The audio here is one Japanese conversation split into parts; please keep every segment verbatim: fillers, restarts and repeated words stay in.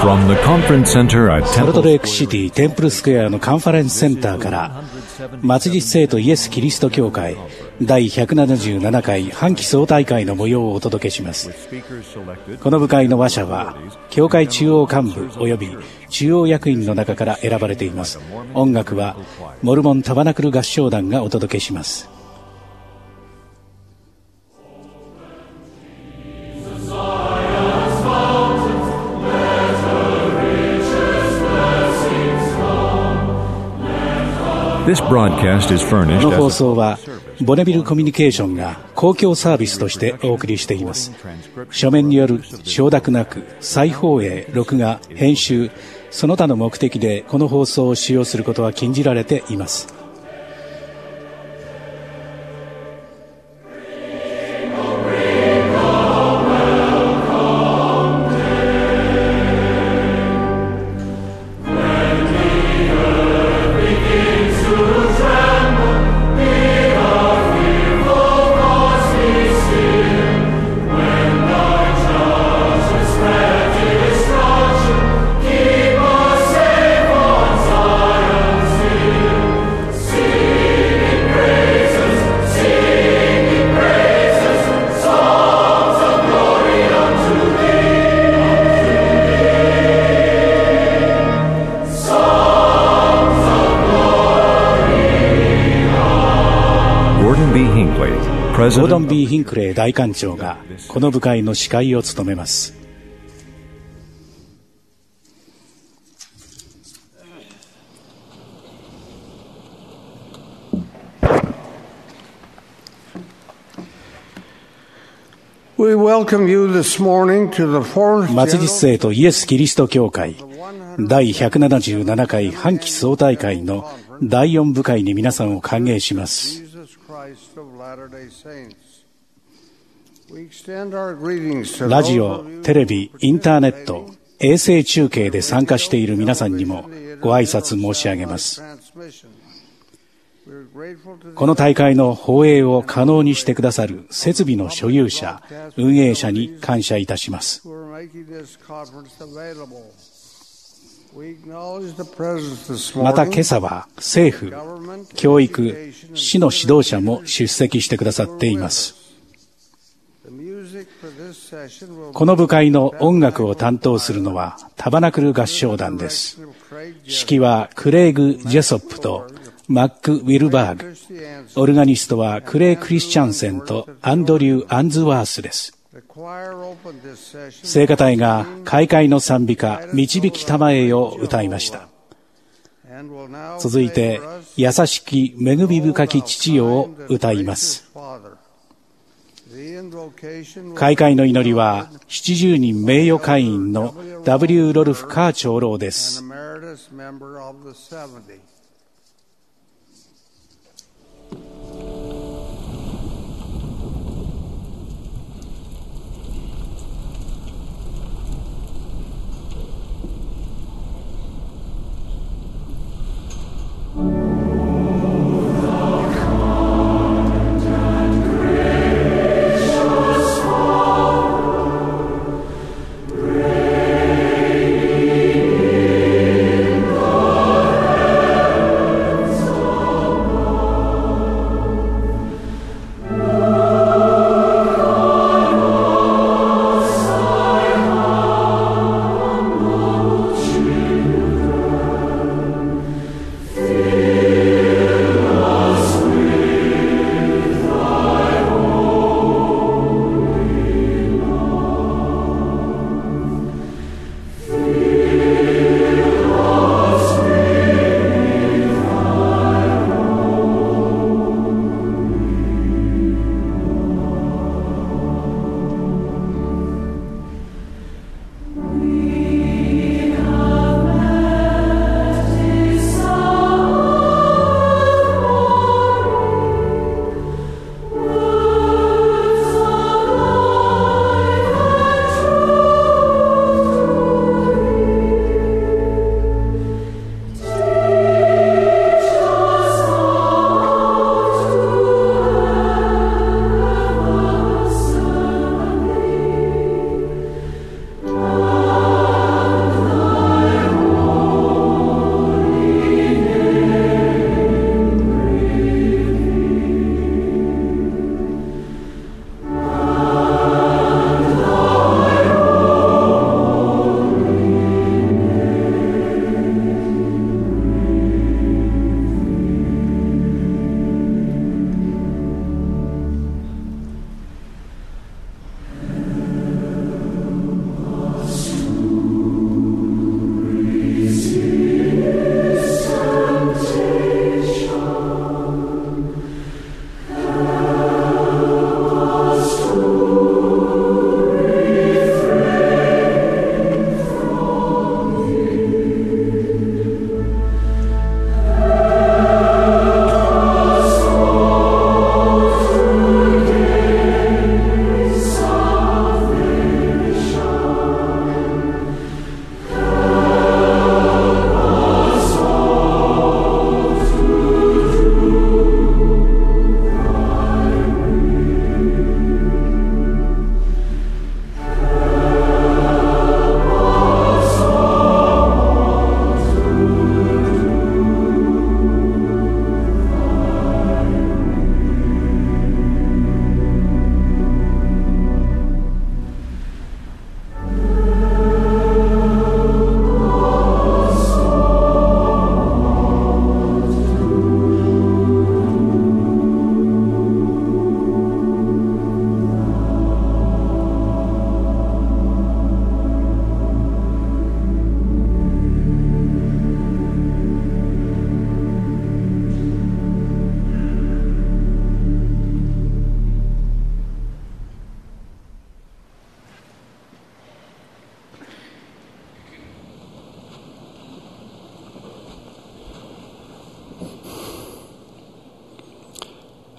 From the conference center at ソルトレークシティテンプルスクエアのカンファレンスセンターから末日聖とイエス・キリスト教会第ひゃくななじゅうななかい半期総大会の模様をお届けします。この部会の話者は教会中央幹部および中央役員の中から選ばれています。音楽はモルモンタバナクル合唱団がお届けします。 This broadcast is こ furnished の放 as 送はボネビルコミュニケーションが公共サービスとしてお送りしています。書面による承諾なく再放映、録画、編集その他の目的でこの放送を使用することは禁じられています。ゴードン・ビー・ヒンクレイ大官長がこの部会の司会を務めます。 We welcome you this morning to the fourth 末日聖とイエス・キリスト教会第ひゃくななじゅうななかい半期総大会のだいよん部会に皆さんを歓迎します。ラジオ、テレビ、インターネット、衛星中継で参加している皆さんにもご挨拶申し上げます。この大会の放映を可能にしてくださる設備の所有者、運営者に感謝いたします。また今朝は政府、教育、市の指導者も出席してくださっています。この部会の音楽を担当するのはタバナクル合唱団です。指揮はクレイグ・ジェソップとマック・ウィルバーグ、オルガニストはクレイ・クリスチャンセンとアンドリュー・アンズワースです。聖歌隊が開会の賛美歌導きたまえを歌いました。続いて優しき恵み深き父よを歌います。開会の祈りはななじゅうにん名誉会員の ダブリュー ロルフ・カー長老です。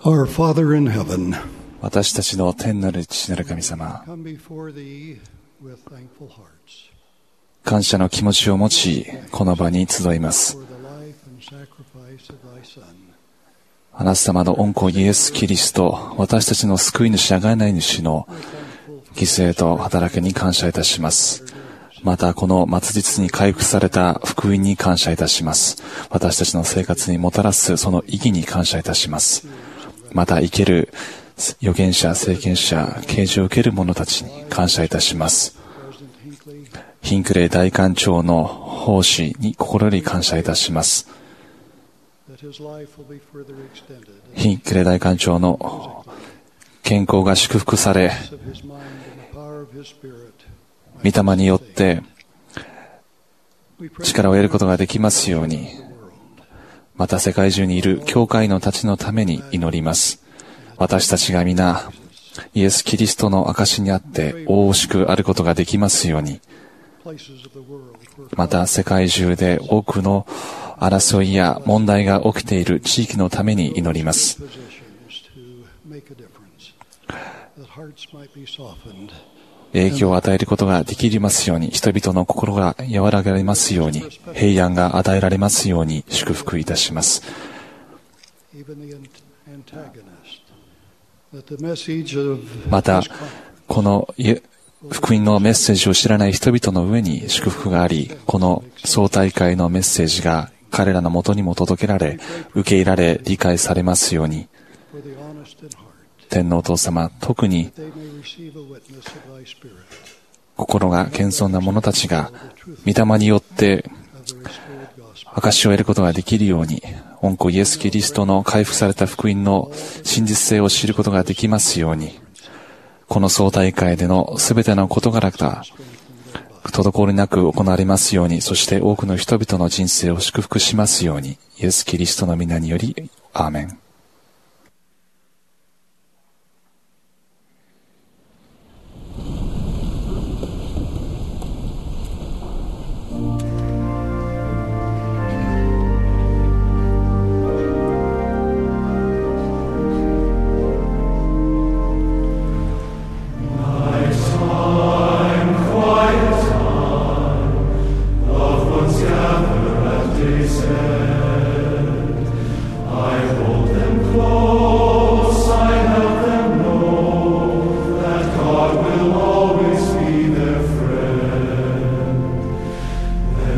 Our Father in heaven, 私たちの天なる父なる神様、 come before thee with thankful hearts 感謝の気持ちを持ち、この場に集います。 for the life and sacrifice of thy Son. あなた様の御子イエス・キリスト、私たちの救い主、贖い主の犠牲と働きに感謝いたします。またこの末日に回復された福音に感謝いたします。私たちの生活にもたらすその意義に感謝いたします。また生ける預言者、聖賢者、啓示を受ける者たちに感謝いたします。ヒンクレイ大官長の奉仕に心より感謝いたします。ヒンクレイ大官長の健康が祝福され、御霊によって力を得ることができますように、また世界中にいる教会のたちのために祈ります。私たちが皆イエス・キリストの証にあって大々しくあることができますように、また世界中で多くの争いや問題が起きている地域のために祈ります。影響を与えることができますように、人々の心が和らがれますように、平安が与えられますように祝福いたします。またこの福音のメッセージを知らない人々の上に祝福があり、この総大会のメッセージが彼らのもとにも届けられ、受け入れられ、理解されますように、天皇お父様、特に心が謙遜な者たちが御霊によって証しを得ることができるように、御子イエス・キリストの回復された福音の真実性を知ることができますように、この総大会でのすべての事柄が滞りなく行われますように、そして多くの人々の人生を祝福しますように、イエス・キリストの皆により、アーメン。 There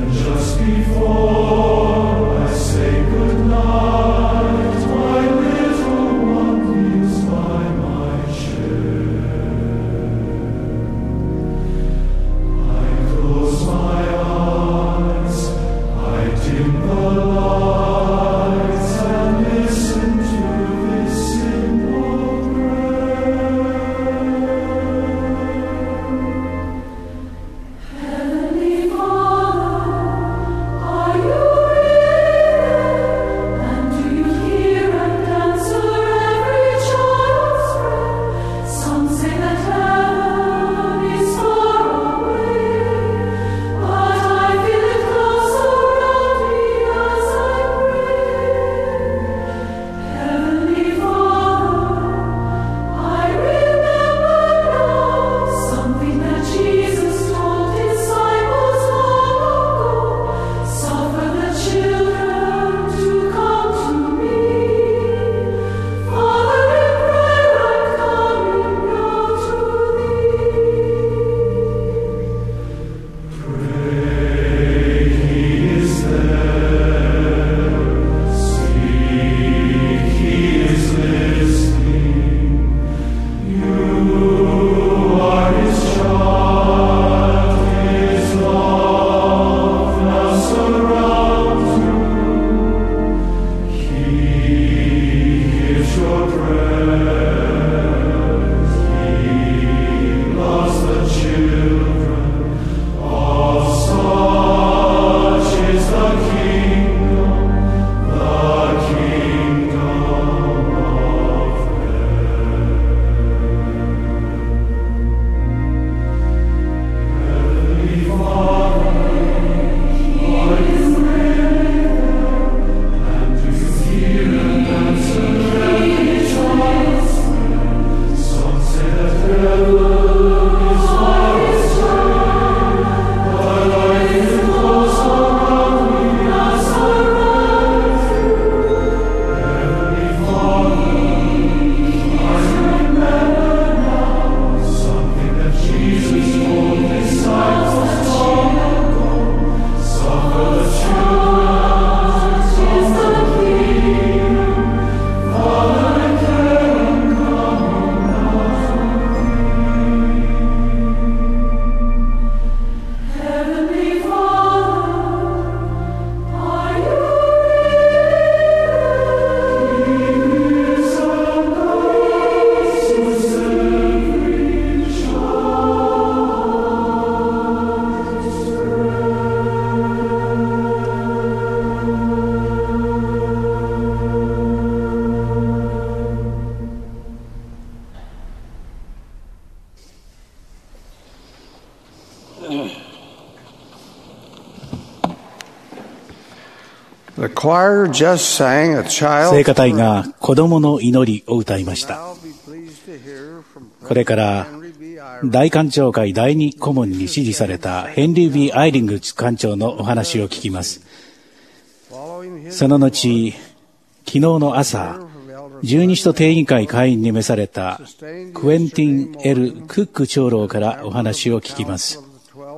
The choir just sang a child. 聖歌隊が子供の祈りを歌いました。これから大官庁会第二顧問に指示されたヘンリー・ビー・アイリング官長のお話を聞きます。その後、昨日の朝、十二使徒定義会会員に召されたクエンティン・エル・クック長老からお話を聞きます。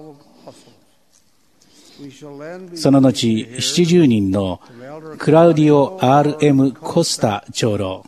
その後、七十人のクラウディオ アールエム コスタ長老、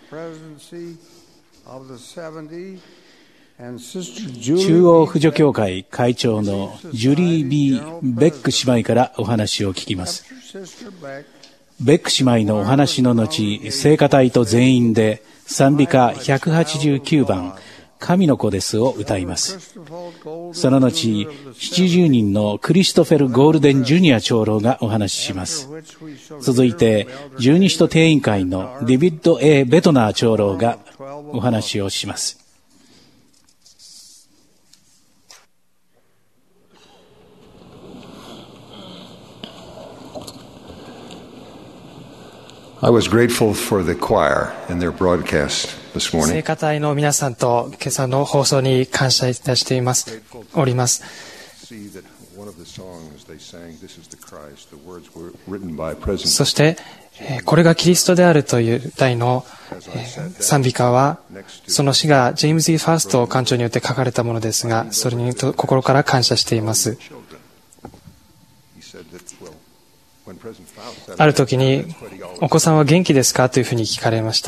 中央扶助協会会長のジュリー・ビー・ベック姉妹からお話を聞きます。ベック姉妹のお話の後、聖歌隊と全員で賛美歌ひゃくはちじゅうきゅうばん、神の子ですを歌います。その後、ななじゅうにんのクリストフェル・ゴールデン・ジュニア長老がお話しします。続いて、十二使徒定員会のディビッド・ A ・ベトナー長老がお話をします。 I was grateful for the choir and their broadcast this morning. 聖歌隊の皆さんと今朝の放送に感謝いたしています。おります。そして、これがキリストであるという題の賛美歌は、その詩がジェームズ・イー・ファースト館長によって書かれたものですが、それに心から感謝しています。ある時に、お子さんは元気ですかというふうに聞かれました。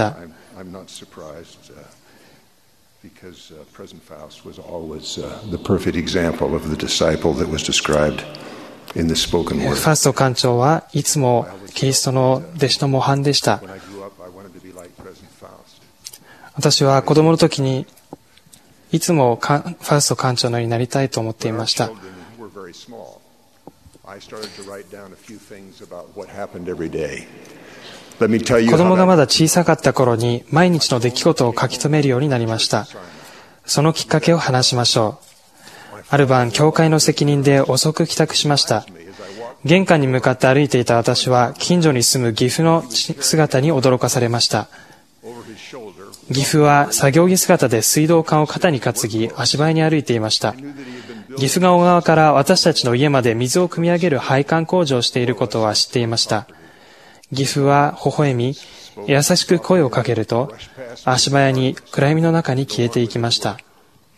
ファースト館長はいつもキリストの弟子の模範でした。私は子供の時にいつもファースト館長のようになりたいと思っていました。子供がまだ小さかった頃に毎日の出来事を書き留めるようになりました。そのきっかけを話しましょう。ある晩、教会の責任で遅く帰宅しました。玄関に向かって歩いていた私は近所に住む義父の姿に驚かされました。義父は作業着姿で水道管を肩に担ぎ足早に歩いていました。義父が小川から私たちの家まで水を汲み上げる配管工事をしていることは知っていました。義父は微笑み、優しく声をかけると、足早に暗闇の中に消えていきました。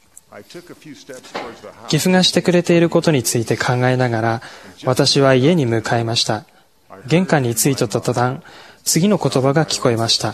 義父がしてくれていることについて考えながら、私は家に向かいました。玄関に着いた途端、次の言葉が聞こえました。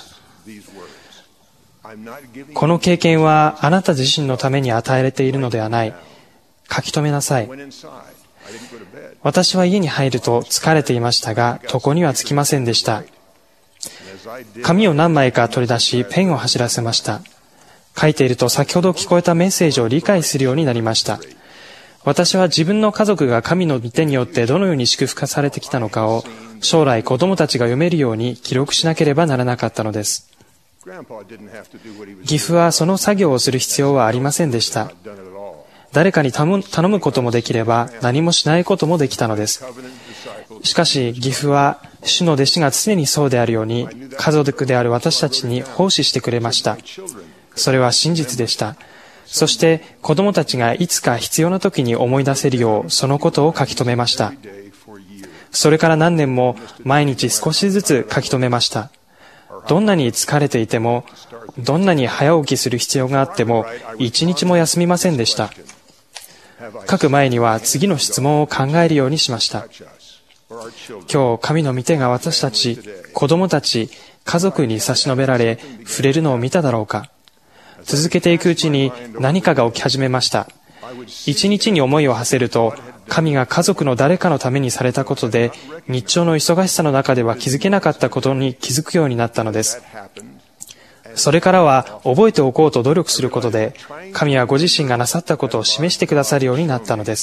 この経験はあなた自身のために与えられているのではない。書き留めなさい。私は家に入ると疲れていましたが、床にはつきませんでした。紙を何枚か取り出し、ペンを走らせました。書いていると先ほど聞こえたメッセージを理解するようになりました。私は自分の家族が神の御手によってどのように祝福されてきたのかを、将来子供たちが読めるように記録しなければならなかったのです。義父はその作業をする必要はありませんでした。誰かに頼むこともできれば何もしないこともできたのです。しかし義父は主の弟子が常にそうであるように家族である私たちに奉仕してくれました。それは真実でした。そして子供たちがいつか必要な時に思い出せるようそのことを書き留めました。それから何年も毎日少しずつ書き留めました。どんなに疲れていても、どんなに早起きする必要があっても一日も休みませんでした。書く前には次の質問を考えるようにしました。今日神の御手が私たち、子供たち、家族に差し伸べられ触れるのを見ただろうか。続けていくうちに何かが起き始めました。一日に思いを馳せると、神が家族の誰かのためにされたことで日常の忙しさの中では気づけなかったことに気づくようになったのです。それからは覚えておこうと努力することで、神はご自身がなさったことを示してくださるようになったのです。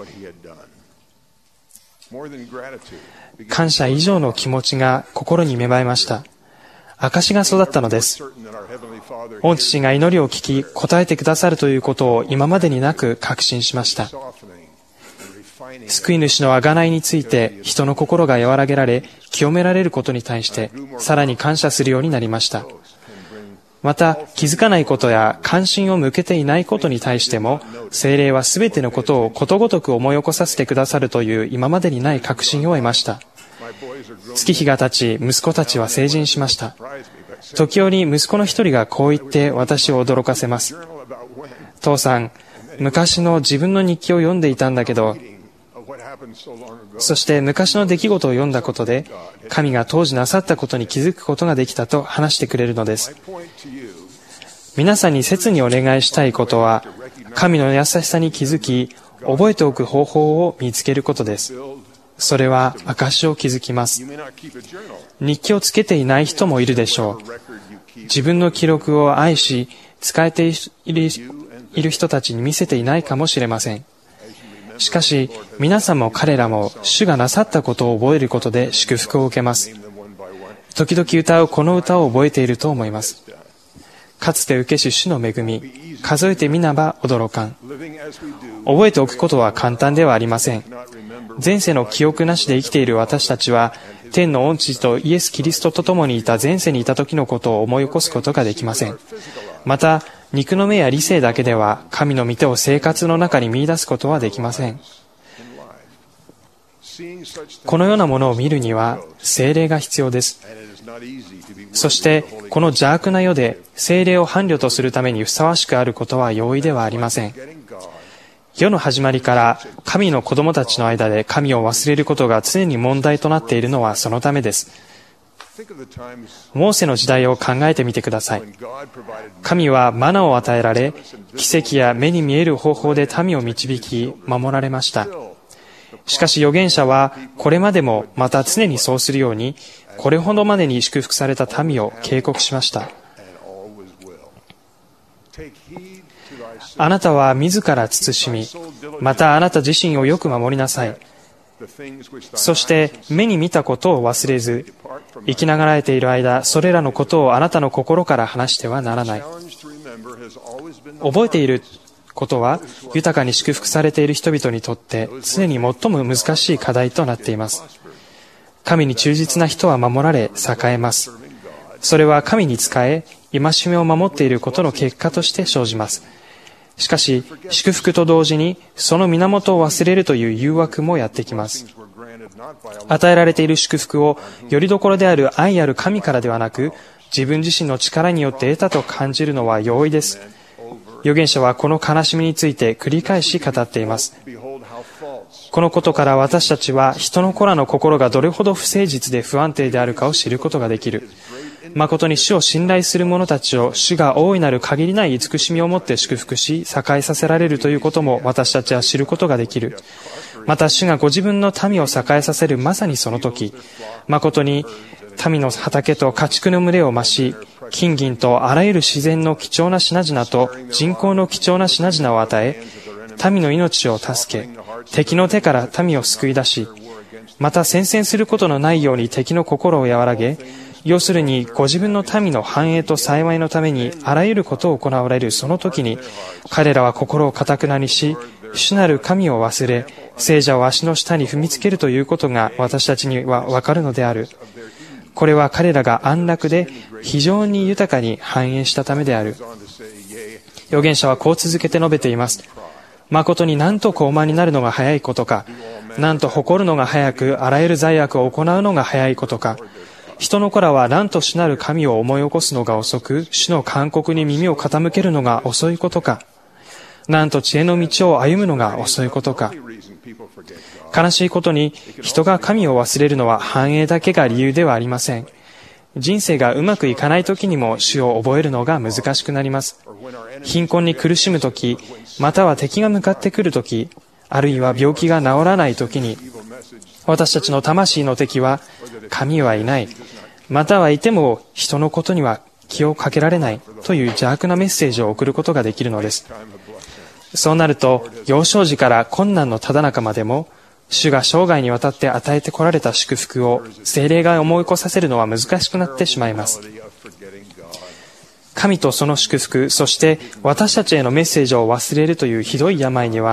感謝以上の気持ちが心に芽生えました。証が育ったのです。御父が祈りを聞き、答えてくださるということを今までになく確信しました。 救い主の贖いについて人の心が和らげられ、清められることに対してさらに感謝するようになりました。また、気づかないことや関心を向けていないことに対しても、聖霊はすべてのことをことごとく思い起こさせてくださるという今までにない確信を得ました。月日が経ち、息子たちは成人しました。時折、息子の一人がこう言って私を驚かせます。父さん、昔の自分の日記を読んでいたんだけど、そして昔の出来事を読んだことで、神が当時なさったことに気づくことができたと話してくれるのです。皆さんに切にお願いしたいことは、神の優しさに気づき、覚えておく方法を見つけることです。それは証を築きます。日記をつけていない人もいるでしょう。自分の記録を愛し、使えている、いる人たちに見せていないかもしれません。しかし、皆さんも彼らも主がなさったことを覚えることで祝福を受けます。時々歌うこの歌を覚えていると思います。かつて受けし主の恵み、数えてみなば驚かん。覚えておくことは簡単ではありません。前世の記憶なしで生きている私たちは、天の御父とイエス・キリストと共にいた前世にいた時のことを思い起こすことができません。また、肉の目や理性だけでは神の御手を生活の中に見出すことはできません。このようなものを見るには聖霊が必要です。そしてこの邪悪な世で聖霊を伴侶とするためにふさわしくあることは容易ではありません。世の始まりから神の子供たちの間で神を忘れることが常に問題となっているのはそのためです。モーセの時代を考えてみてください。神はマナを与えられ、奇跡や目に見える方法で民を導き、守られました。しかし預言者は、これまでもまた常にそうするように、これほどまでに祝福された民を警告しました。あなたは自ら慎み、またあなた自身をよく守りなさい。そして目に見たことを忘れず、生きながらえている間、それらのことをあなたの心から話してはならない。覚えていることは、豊かに祝福されている人々にとって常に最も難しい課題となっています。神に忠実な人は守られ、栄えます。それは神に仕え、戒めを守っていることの結果として生じます。しかし、祝福と同時に、その源を忘れるという誘惑もやってきます。与えられている祝福を、よりどころである愛ある神からではなく、自分自身の力によって得たと感じるのは容易です。預言者はこの悲しみについて繰り返し語っています。このことから私たちは、人の子らの心がどれほど不誠実で不安定であるかを知ることができる。誠に主を信頼する者たちを主が大いなる限りない慈しみをもって祝福し、栄えさせられるということも私たちは知ることができる。また主がご自分の民を栄えさせるまさにその時、誠に民の畑と家畜の群れを増し、金銀とあらゆる自然の貴重な品々と人工の貴重な品々を与え、民の命を助け、敵の手から民を救い出し、また戦線することのないように敵の心を和らげ、要するにご自分の民の繁栄と幸いのためにあらゆることを行われるその時に、彼らは心を堅くなにし、主なる神を忘れ、聖者を足の下に踏みつけるということが私たちにはわかるのである。これは彼らが安楽で非常に豊かに繁栄したためである。預言者はこう続けて述べています。誠になんと高慢になるのが早いことか、なんと誇るのが早く、あらゆる罪悪を行うのが早いことか。人の子らはなんと主なる神を思い起こすのが遅く、主の勧告に耳を傾けるのが遅いことか。なんと知恵の道を歩むのが遅いことか。悲しいことに、人が神を忘れるのは繁栄だけが理由ではありません。人生がうまくいかない時にも主を覚えるのが難しくなります。貧困に苦しむ時、または敵が向かってくる時、あるいは病気が治らない時に、私たちの魂の敵は、神はいない、またはいても人のことには気をかけられないという邪悪なメッセージを送ることができるのです。そうなると、幼少時から困難のただ中までも、主が生涯にわたって与えてこられた祝福を聖霊が思い起こさせるのは難しくなってしまいます。神とその祝福、そして私たちへのメッセージを忘れるというひどい病には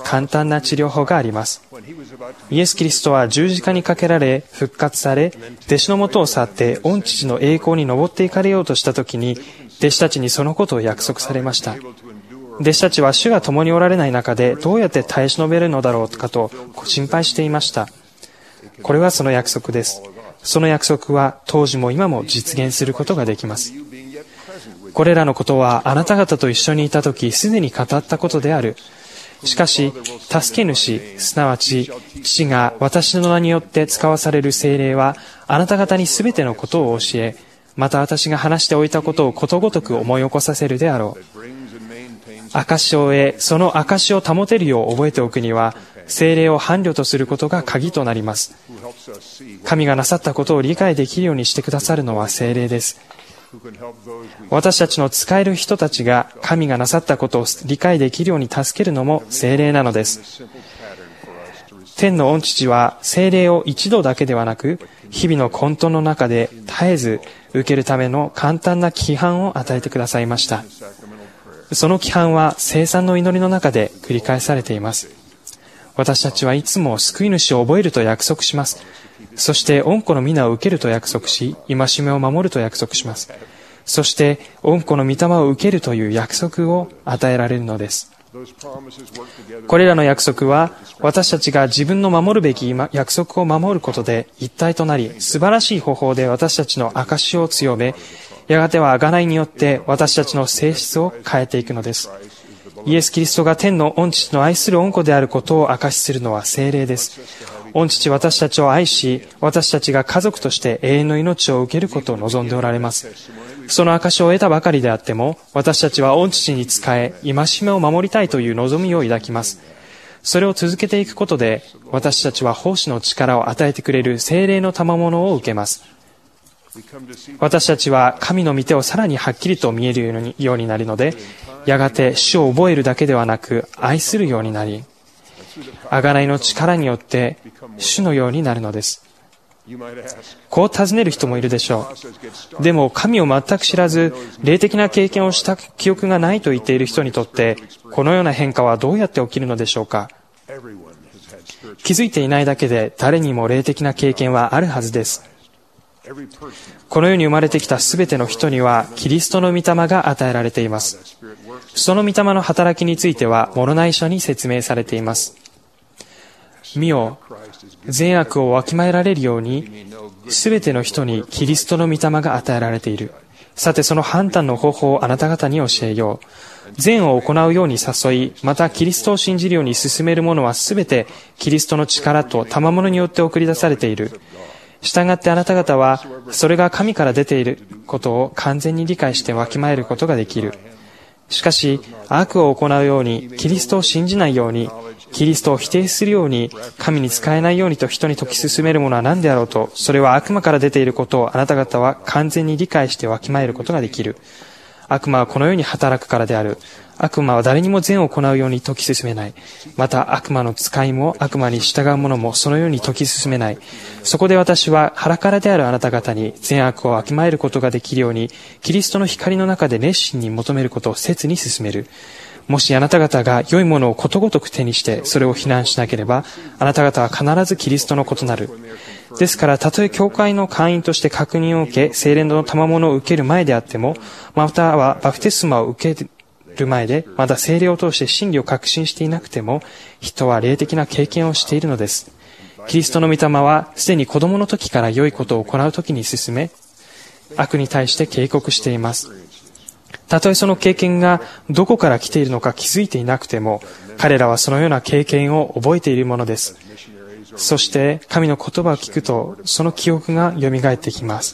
簡単な治療法があります。イエス・キリストは十字架にかけられ復活され、弟子のもとを去って御父の栄光に登っていかれようとしたときに、弟子たちにそのことを約束されました。弟子たちは主が共におられない中でどうやって耐え忍べるのだろうかと心配していました。これはその約束です。その約束は当時も今も実現することができます。これらのことはあなた方と一緒にいたときすでに語ったことである。しかし、助け主、すなわち父が私の名によって使わされる聖霊はあなた方にすべてのことを教え、また私が話しておいたことをことごとく思い起こさせるであろう。証を得、その証を保てるよう覚えておくには、聖霊を伴侶とすることが鍵となります。神がなさったことを理解できるようにしてくださるのは聖霊です。私たちの使える人たちが神がなさったことを理解できるように助けるのも聖霊なのです。天の御父は聖霊を一度だけではなく、日々の混沌の中で絶えず受けるための簡単な規範を与えてくださいました。その規範は聖餐の祈りの中で繰り返されています。私たちはいつも救い主を覚えると約束します。そして御子の皆を受けると約束し、戒めを守ると約束します。そして御子の御霊を受けるという約束を与えられるのです。これらの約束は私たちが自分の守るべき約束を守ることで一体となり、素晴らしい方法で私たちの証を強め、やがては贖いによって私たちの性質を変えていくのです。イエス・キリストが天の御父の愛する御子であることを証しするのは聖霊です。御父、私たちを愛し、私たちが家族として永遠の命を受けることを望んでおられます。その証を得たばかりであっても、私たちは御父に仕え、戒めを守りたいという望みを抱きます。それを続けていくことで、私たちは奉仕の力を与えてくれる聖霊の賜物を受けます。私たちは神の御手をさらにはっきりと見えるようになるので、やがて主を覚えるだけではなく愛するようになり、贖いの力によって主のようになるのです。こう尋ねる人もいるでしょう。でも神を全く知らず、霊的な経験をした記憶がないと言っている人にとって、このような変化はどうやって起きるのでしょうか。気づいていないだけで誰にも霊的な経験はあるはずです。この世に生まれてきたすべての人にはキリストの御霊が与えられています。その御霊の働きについてはモロナイ書に説明されています。見よ、善悪をわきまえられるようにすべての人にキリストの御霊が与えられている。さてその判断の方法をあなた方に教えよう。善を行うように誘い、またキリストを信じるように進める者はすべてキリストの力と賜物によって送り出されている。したがってあなた方はそれが神から出ていることを完全に理解してわきまえることができる。しかし悪を行うように、キリストを信じないように、キリストを否定するように、神に仕えないようにと人に説き進めるものは何であろうと、それは悪魔から出ていることをあなた方は完全に理解してわきまえることができる。悪魔はこの世に働くからである。悪魔は誰にも善を行うように説き進めない。また悪魔の使いも悪魔に従う者もそのように説き進めない。そこで私は腹からであるあなた方に善悪をわきまえることができるように、キリストの光の中で熱心に求めることを切に進める。もしあなた方が良いものをことごとく手にしてそれを非難しなければ、あなた方は必ずキリストの異なる。ですから、たとえ教会の会員として確認を受け、聖霊の賜物を受ける前であっても、またはバプテスマを受ける前で、まだ聖霊を通して真理を確信していなくても、人は霊的な経験をしているのです。キリストの御霊は、すでに子供の時から良いことを行う時に進め、悪に対して警告しています。たとえその経験がどこから来ているのか気づいていなくても、彼らはそのような経験を覚えているものです。そして神の言葉を聞くと、その記憶が蘇ってきます。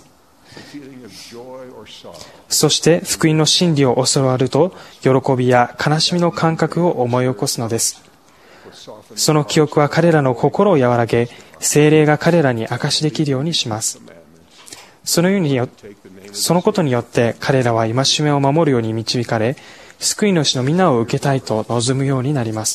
そして福音の真理を教わると、喜びや悲しみの感覚を思い起こすのです。その記憶は彼らの心を和らげ、聖霊が彼らに証しできるようにします。そのようによそのことによって彼らは戒めを守るように導かれ、救い主の皆を受けたいと望むようになります。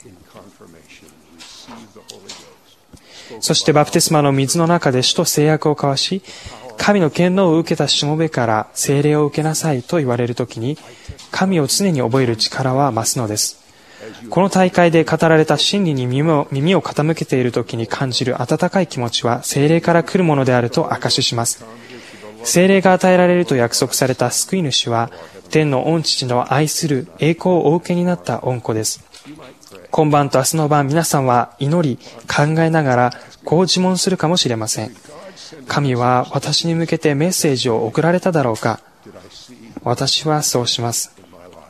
そしてバプテスマの水の中で主と誓約を交わし、神の権能を受けたしもべから聖霊を受けなさいと言われるときに、神を常に覚える力は増すのです。 この大会で語られた真理に耳を、耳を傾けている時に感じる温かい気持ちは聖霊から来るものであると証しします。聖霊が与えられると約束された救い主は、天の御父の愛する栄光をお受けになった御子です。今晩と明日の晩、皆さんは祈り、考えながらこう自問するかもしれません。神は私に向けてメッセージを送られただろうか。私はそうします。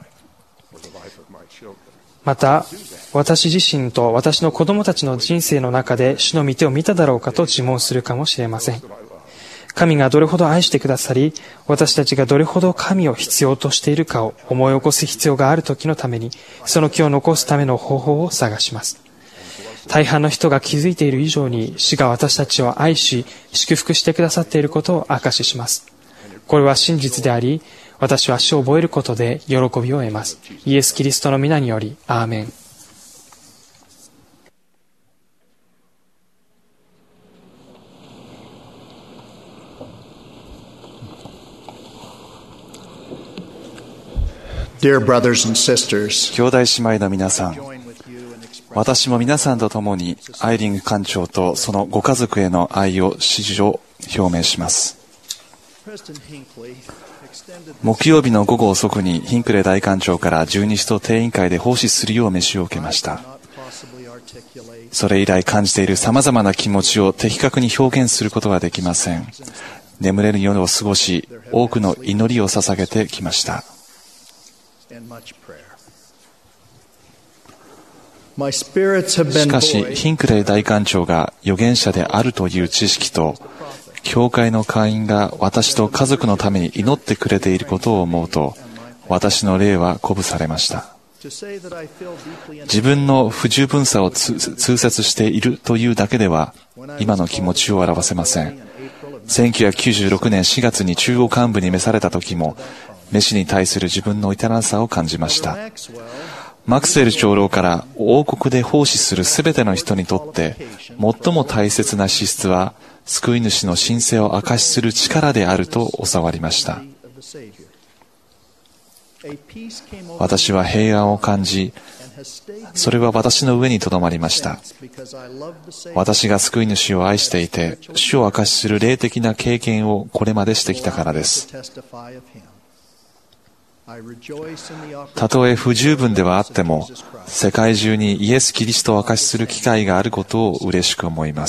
また、私自身と私の子供たちの人生の中で主の御手を見ただろうかと自問するかもしれません。神がどれほど愛してくださり、私たちがどれほど神を必要としているかを思い起こす必要がある時のために、その気を残すための方法を探します。大半の人が気づいている以上に、主が私たちを愛し、祝福してくださっていることを証しします。これは真実であり、私は主を覚えることで喜びを得ます。イエス・キリストの皆により、アーメン。 Dear brothers and sisters, 兄弟姉妹の皆さん、私も皆さんと共にアイリング館長とそのご家族への愛を支持を表明します。木曜日の午後遅くにヒンクレー大館長から十二使徒定員会で奉仕するよう召しを受けました。それ以来感じている様々な気持ちを的確に表現することができません。眠れる夜を過ごし、多くの祈りを捧げてきました。しかし、ヒンクレイ大館長が預言者であるという知識と、教会の会員が私と家族のために祈ってくれていることを思うと、私の霊は鼓舞されました。自分の不十分さを痛切しているというだけでは、今の気持ちを表せません。せんきゅうひゃくきゅうじゅうろくねんしがつに中央幹部に召された時も、召しに対する自分の至らなさを感じました。マクスウェル長老から王国で奉仕するすべての人にとって最も大切な資質は救い主の神聖を証しする力であると教わりました。私は平安を感じ、それは私の上にとどまりました。私が救い主を愛していて、主を証しする霊的な経験をこれまでしてきたからです。たとえ不十分ではあっても、世界中にイエス・キリストを証しする機会があることを嬉しく思います。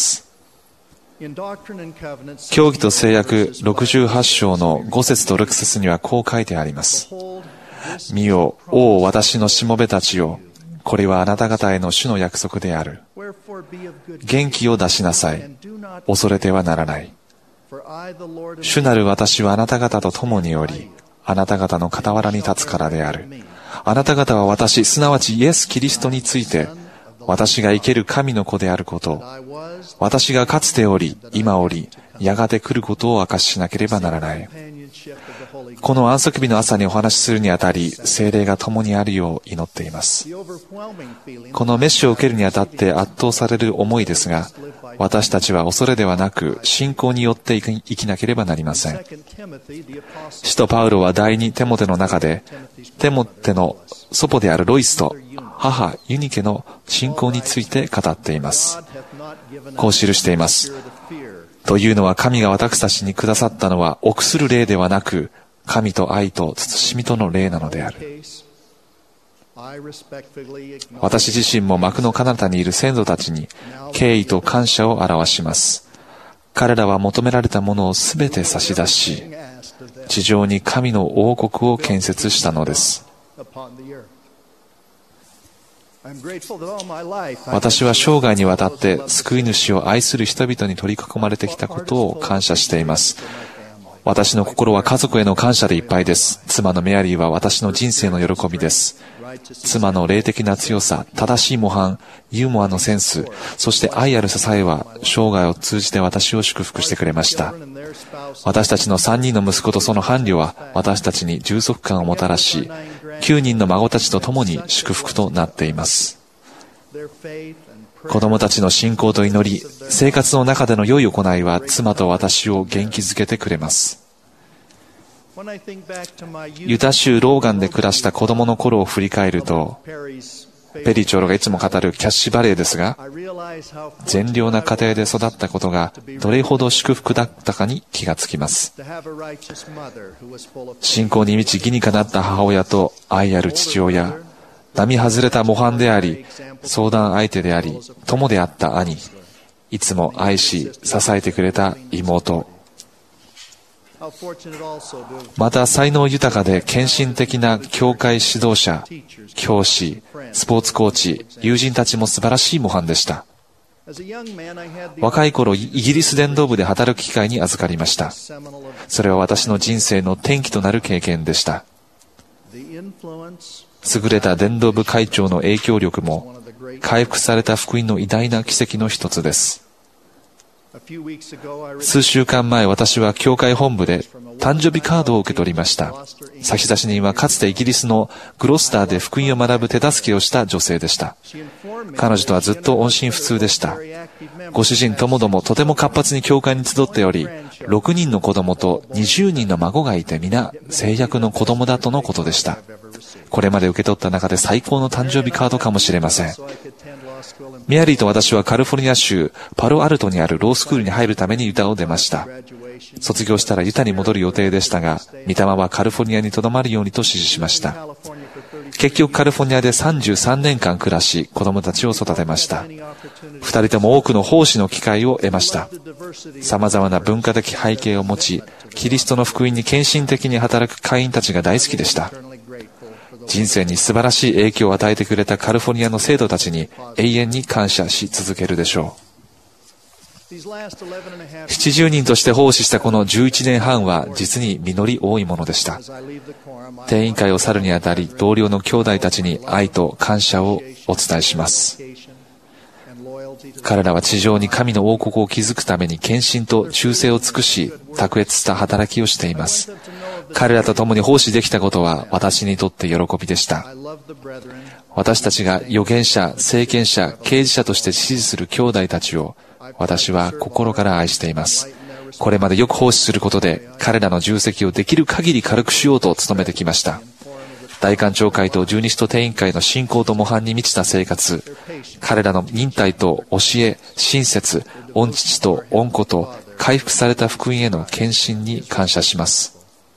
教義と聖約ろくじゅうはち章のご節とろく節にはこう書いてあります。見よ、王私のしもべたちよ、これはあなた方への主の約束である。元気を出しなさい。恐れてはならない。主なる私はあなた方と共におり、あなた方の傍らに立つからである。あなた方は私、すなわちイエス・キリストについて、私が生ける神の子であること、私がかつており、今おり、やがて来ることを証ししなければならない。この安息日の朝にお話しするにあたり、聖霊が共にあるよう祈っています。このメッシを受けるにあたって圧倒される思いですが、私たちは恐れではなく、信仰によって生きなければなりません。使徒パウロは第二テモテの中で、テモテの祖母であるロイスと母ユニケの信仰について語っています。こう記しています。というのは神が私たちにくださったのは臆する霊ではなく、神と愛と慎みとの霊なのである。私自身も幕の彼方にいる先祖たちに敬意と感謝を表します。彼らは求められたものをすべて差し出し、地上に神の王国を建設したのです。私は生涯にわたって救い主を愛する人々に取り囲まれてきたことを感謝しています。私の心は家族への感謝でいっぱいです。妻のメアリーは私の人生の喜びです。妻の霊的な強さ、正しい模範、ユーモアのセンス、そして愛ある支えは生涯を通じて私を祝福してくれました。私たちのさんにんの息子とその伴侶は私たちに充足感をもたらし、きゅうにんの孫たちと共に祝福となっています。子供たちの信仰と祈り、生活の中での良い行いは妻と私を元気づけてくれます。ユタ州ローガンで暮らした子供の頃を振り返ると、 ペリー長老がいつも語るキャッシュバレーですが、善良な家庭で育ったことがどれほど祝福だったかに気がつきます。信仰に満ち義にかなった母親と愛ある父親、並外れた模範であり、相談相手であり、友であった兄、いつも愛し支えてくれた妹、また才能豊かで献身的な教会指導者、教師、スポーツコーチ、友人たちも素晴らしい模範でした。若い頃、イギリス伝道部で働く機会に預かりました。それは私の人生の転機となる経験でした。優れた伝道部会長の影響力も、回復された福音の偉大な奇跡の一つです。数週間前、私は教会本部で誕生日カードを受け取りました。差出人はかつてイギリスのグロスターで福音を学ぶ手助けをした女性でした。彼女とはずっと音信不通でした。ご主人ともどもとても活発に教会に集っており、ろくにんの子供とにじゅうにんの孫がいて、皆聖約の子供だとのことでした。これまで受け取った中で最高の誕生日カードかもしれません。メアリーと私はカリフォルニア州パロアルトにあるロースクールに入るためにユタを出ました。卒業したらユタに戻る予定でしたが、御霊はカリフォルニアに留まるようにと指示しました。結局カリフォルニアでさんじゅうさんねんかん暮らし、子供たちを育てました。二人とも多くの奉仕の機会を得ました。様々な文化的背景を持ち、キリストの福音に献身的に働く会員たちが大好きでした。人生に素晴らしい影響を与えてくれたカリフォルニアの生徒たちに永遠に感謝し続けるでしょう。ななじゅうにんとして奉仕したこのじゅういちねんはんは実に実り多いものでした。定員会を去るにあたり、同僚の兄弟たちに愛と感謝をお伝えします。彼らは地上に神の王国を築くために献身と忠誠を尽くし、卓越した働きをしています。彼らと共に奉仕できたことは私にとって喜びでした。私たちが預言者、聖賢者、刑事者として支持する兄弟たちを私は心から愛しています。これまでよく奉仕することで彼らの重責をできる限り軽くしようと努めてきました。大官庁会と十二使徒定員会の信仰と模範に満ちた生活、彼らの忍耐と教え、親切、御父と御子と回復された福音への献身に感謝します。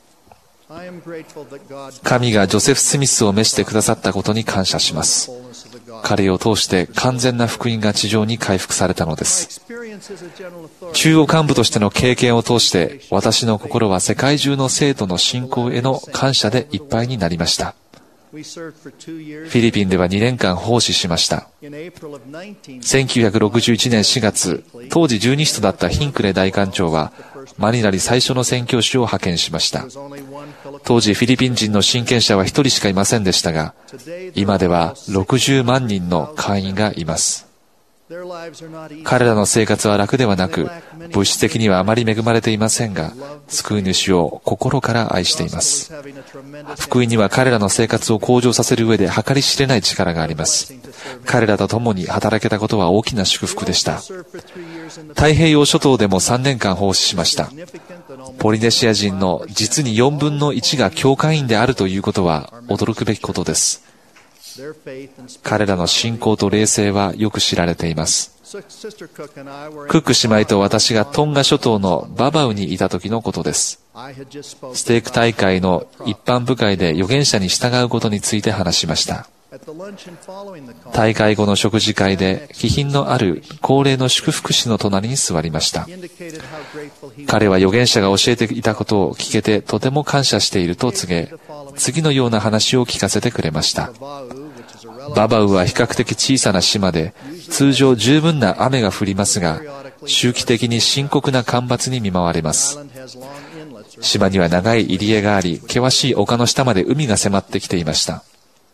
神がジョセフ・スミスを召してくださったことに感謝します。彼を通して完全な福音が地上に回復されたのです。中央幹部としての経験を通して私の心は世界中の生徒の信仰への感謝でいっぱいになりました。フィリピンではにねんかん奉仕しました。せんきゅうひゃくろくじゅういちねんしがつ、当時十二使徒だったヒンクレー大官長はマニラに最初の宣教師を派遣しました。当時フィリピン人の親権者は一人しかいませんでしたが、今ではろくじゅうまんにんの会員がいます。彼らの生活は楽ではなく、物質的にはあまり恵まれていませんが、救い主を心から愛しています。福音には彼らの生活を向上させる上で計り知れない力があります。彼らと共に働けたことは大きな祝福でした。太平洋諸島でもさんねんかん奉仕しました。ポリネシア人の実によんぶんのいちが教会員であるということは驚くべきことです。彼らの信仰と霊性はよく知られています。クック姉妹と私がトンガ諸島のババウにいた時のことです。ステーク大会の一般部会で預言者に従うことについて話しました。大会後の食事会で気品のある高齢の祝福師の隣に座りました。彼は預言者が教えていたことを聞けてとても感謝していると告げ、次のような話を聞かせてくれました。ババウは比較的小さな島で、通常十分な雨が降りますが、周期的に深刻な干ばつに見舞われます。島には長い入り江があり、険しい丘の下まで海が迫ってきていました。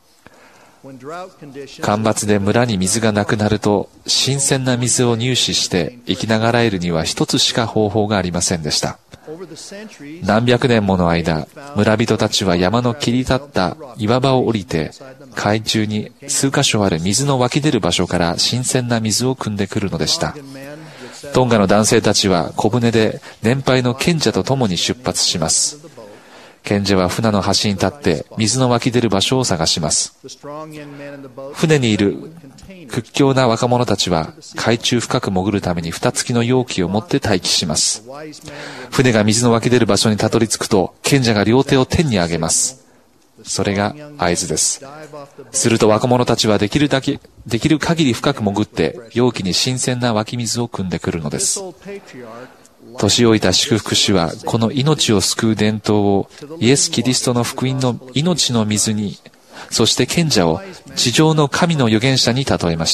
干ばつで村に水がなくなると、新鮮な水を入手して生きながらえるには一つしか方法がありませんでした。何百年もの間、村人たちは山の切り立った岩場を降りて、海中に数カ所ある水の湧き出る場所から新鮮な水を汲んでくるのでした。トンガの男性たちは小舟で年配の賢者と共に出発します。 賢者は船の端に立って水の湧き出る場所を探します。船にいる屈強な若者たちは海中深く潜るために蓋付きの容器を持って待機します。船が水の湧き出る場所にたどり着くと、賢者が両手を天に上げます。それが合図です。すると若者たちはできるだけ、できる限り深く潜って容器に新鮮な湧き水を汲んでくるのです。年老いた祝福主はこの命を救う伝統をイエス・キリストの福音の命の水に、そして賢者を地上の神の預言者に例えました。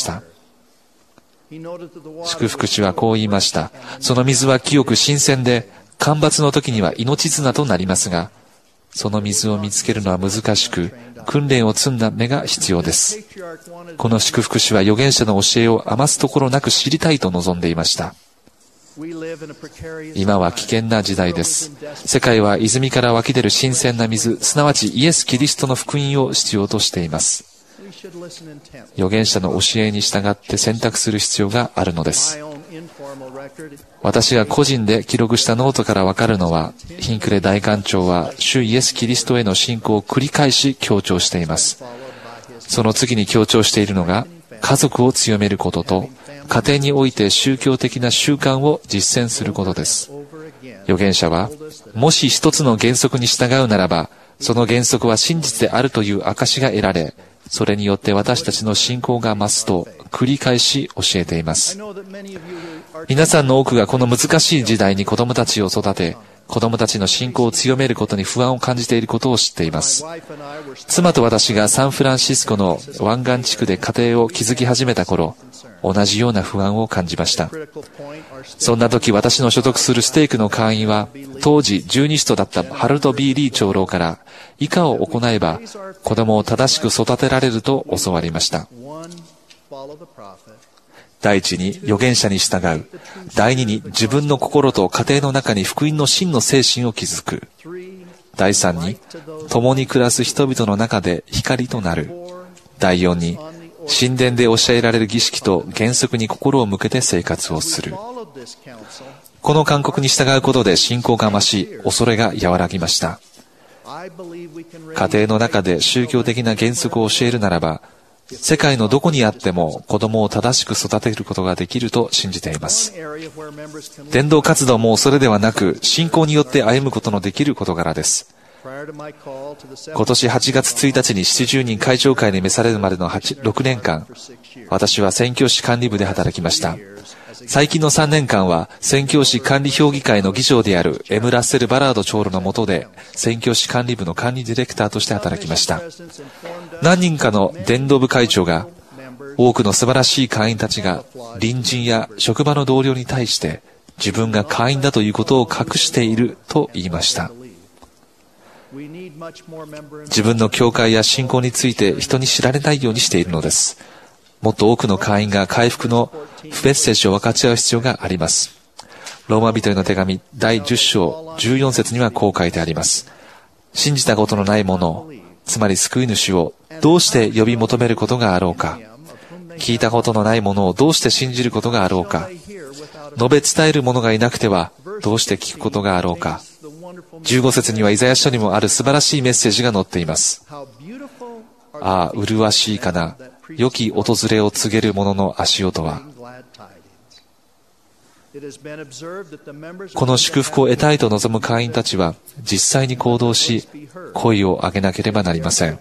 祝福主はこう言いました。その水は清く新鮮で、干ばつの時には命綱となりますが、その水を見つけるのは難しく、訓練を積んだ目が必要です。この祝福主は預言者の教えを余すところなく知りたいと望んでいました。今は危険な時代です。世界は泉から湧き出る新鮮な水、すなわちイエス・キリストの福音を必要としています。預言者の教えに従って選択する必要があるのです。私が個人で記録したノートからわかるのは、ヒンクレ大官長は主イエス・キリストへの信仰を繰り返し強調しています。その次に強調しているのが、家族を強めることと、家庭において宗教的な習慣を実践することです。預言者は、もし一つの原則に従うならば、その原則は真実であるという証が得られ、それによって私たちの信仰が増すと繰り返し教えています。皆さんの多くがこの難しい時代に子供たちを育て、子供たちの信仰を強めることに不安を感じていることを知っています。妻と私がサンフランシスコの湾岸地区で家庭を築き始めた頃、同じような不安を感じました。そんな時、私の所属するステークの会員は、当時十二使徒だったハルト・ビー・リー長老から、以下を行えば子供を正しく育てられると教わりました。第一に預言者に従う。第二に自分の心と家庭の中に福音の真の精神を築く。第三に共に暮らす人々の中で光となる。第四に神殿で教えられる儀式と原則に心を向けて生活をする。この勧告に従うことで信仰が増し、恐れが和らぎました。家庭の中で宗教的な原則を教えるならば、世界のどこにあっても子供を正しく育てることができると信じています。伝道活動もそれではなく、信仰によって歩むことのできる事柄です。今年はちがつついたちにななじゅうにん会長会に召されるまでのろくねんかん、私は宣教師管理部で働きました。最近のさんねんかんは宣教師管理評議会の議長であるエム・ラッセル・バラード長老の下で宣教師管理部の管理ディレクターとして働きました。何人かの伝道部会長が、多くの素晴らしい会員たちが隣人や職場の同僚に対して自分が会員だということを隠していると言いました。自分の教会や信仰について人に知られないようにしているのです。もっと多くの会員が回復のメッセージを分かち合う必要があります。ローマ人への手紙だいじゅっしょうじゅうよんせつにはこう書いてあります。信じたことのないもの、つまり救い主をどうして呼び求めることがあろうか。聞いたことのないものをどうして信じることがあろうか。述べ伝える者がいなくてはどうして聞くことがあろうか。じゅうごせつにはイザヤ書にもある素晴らしいメッセージが載っています。ああ、麗しいかな。良き訪れを告げる者の足音は。この祝福を得たいと望む会員たちは実際に行動し、声を上げなければなりません。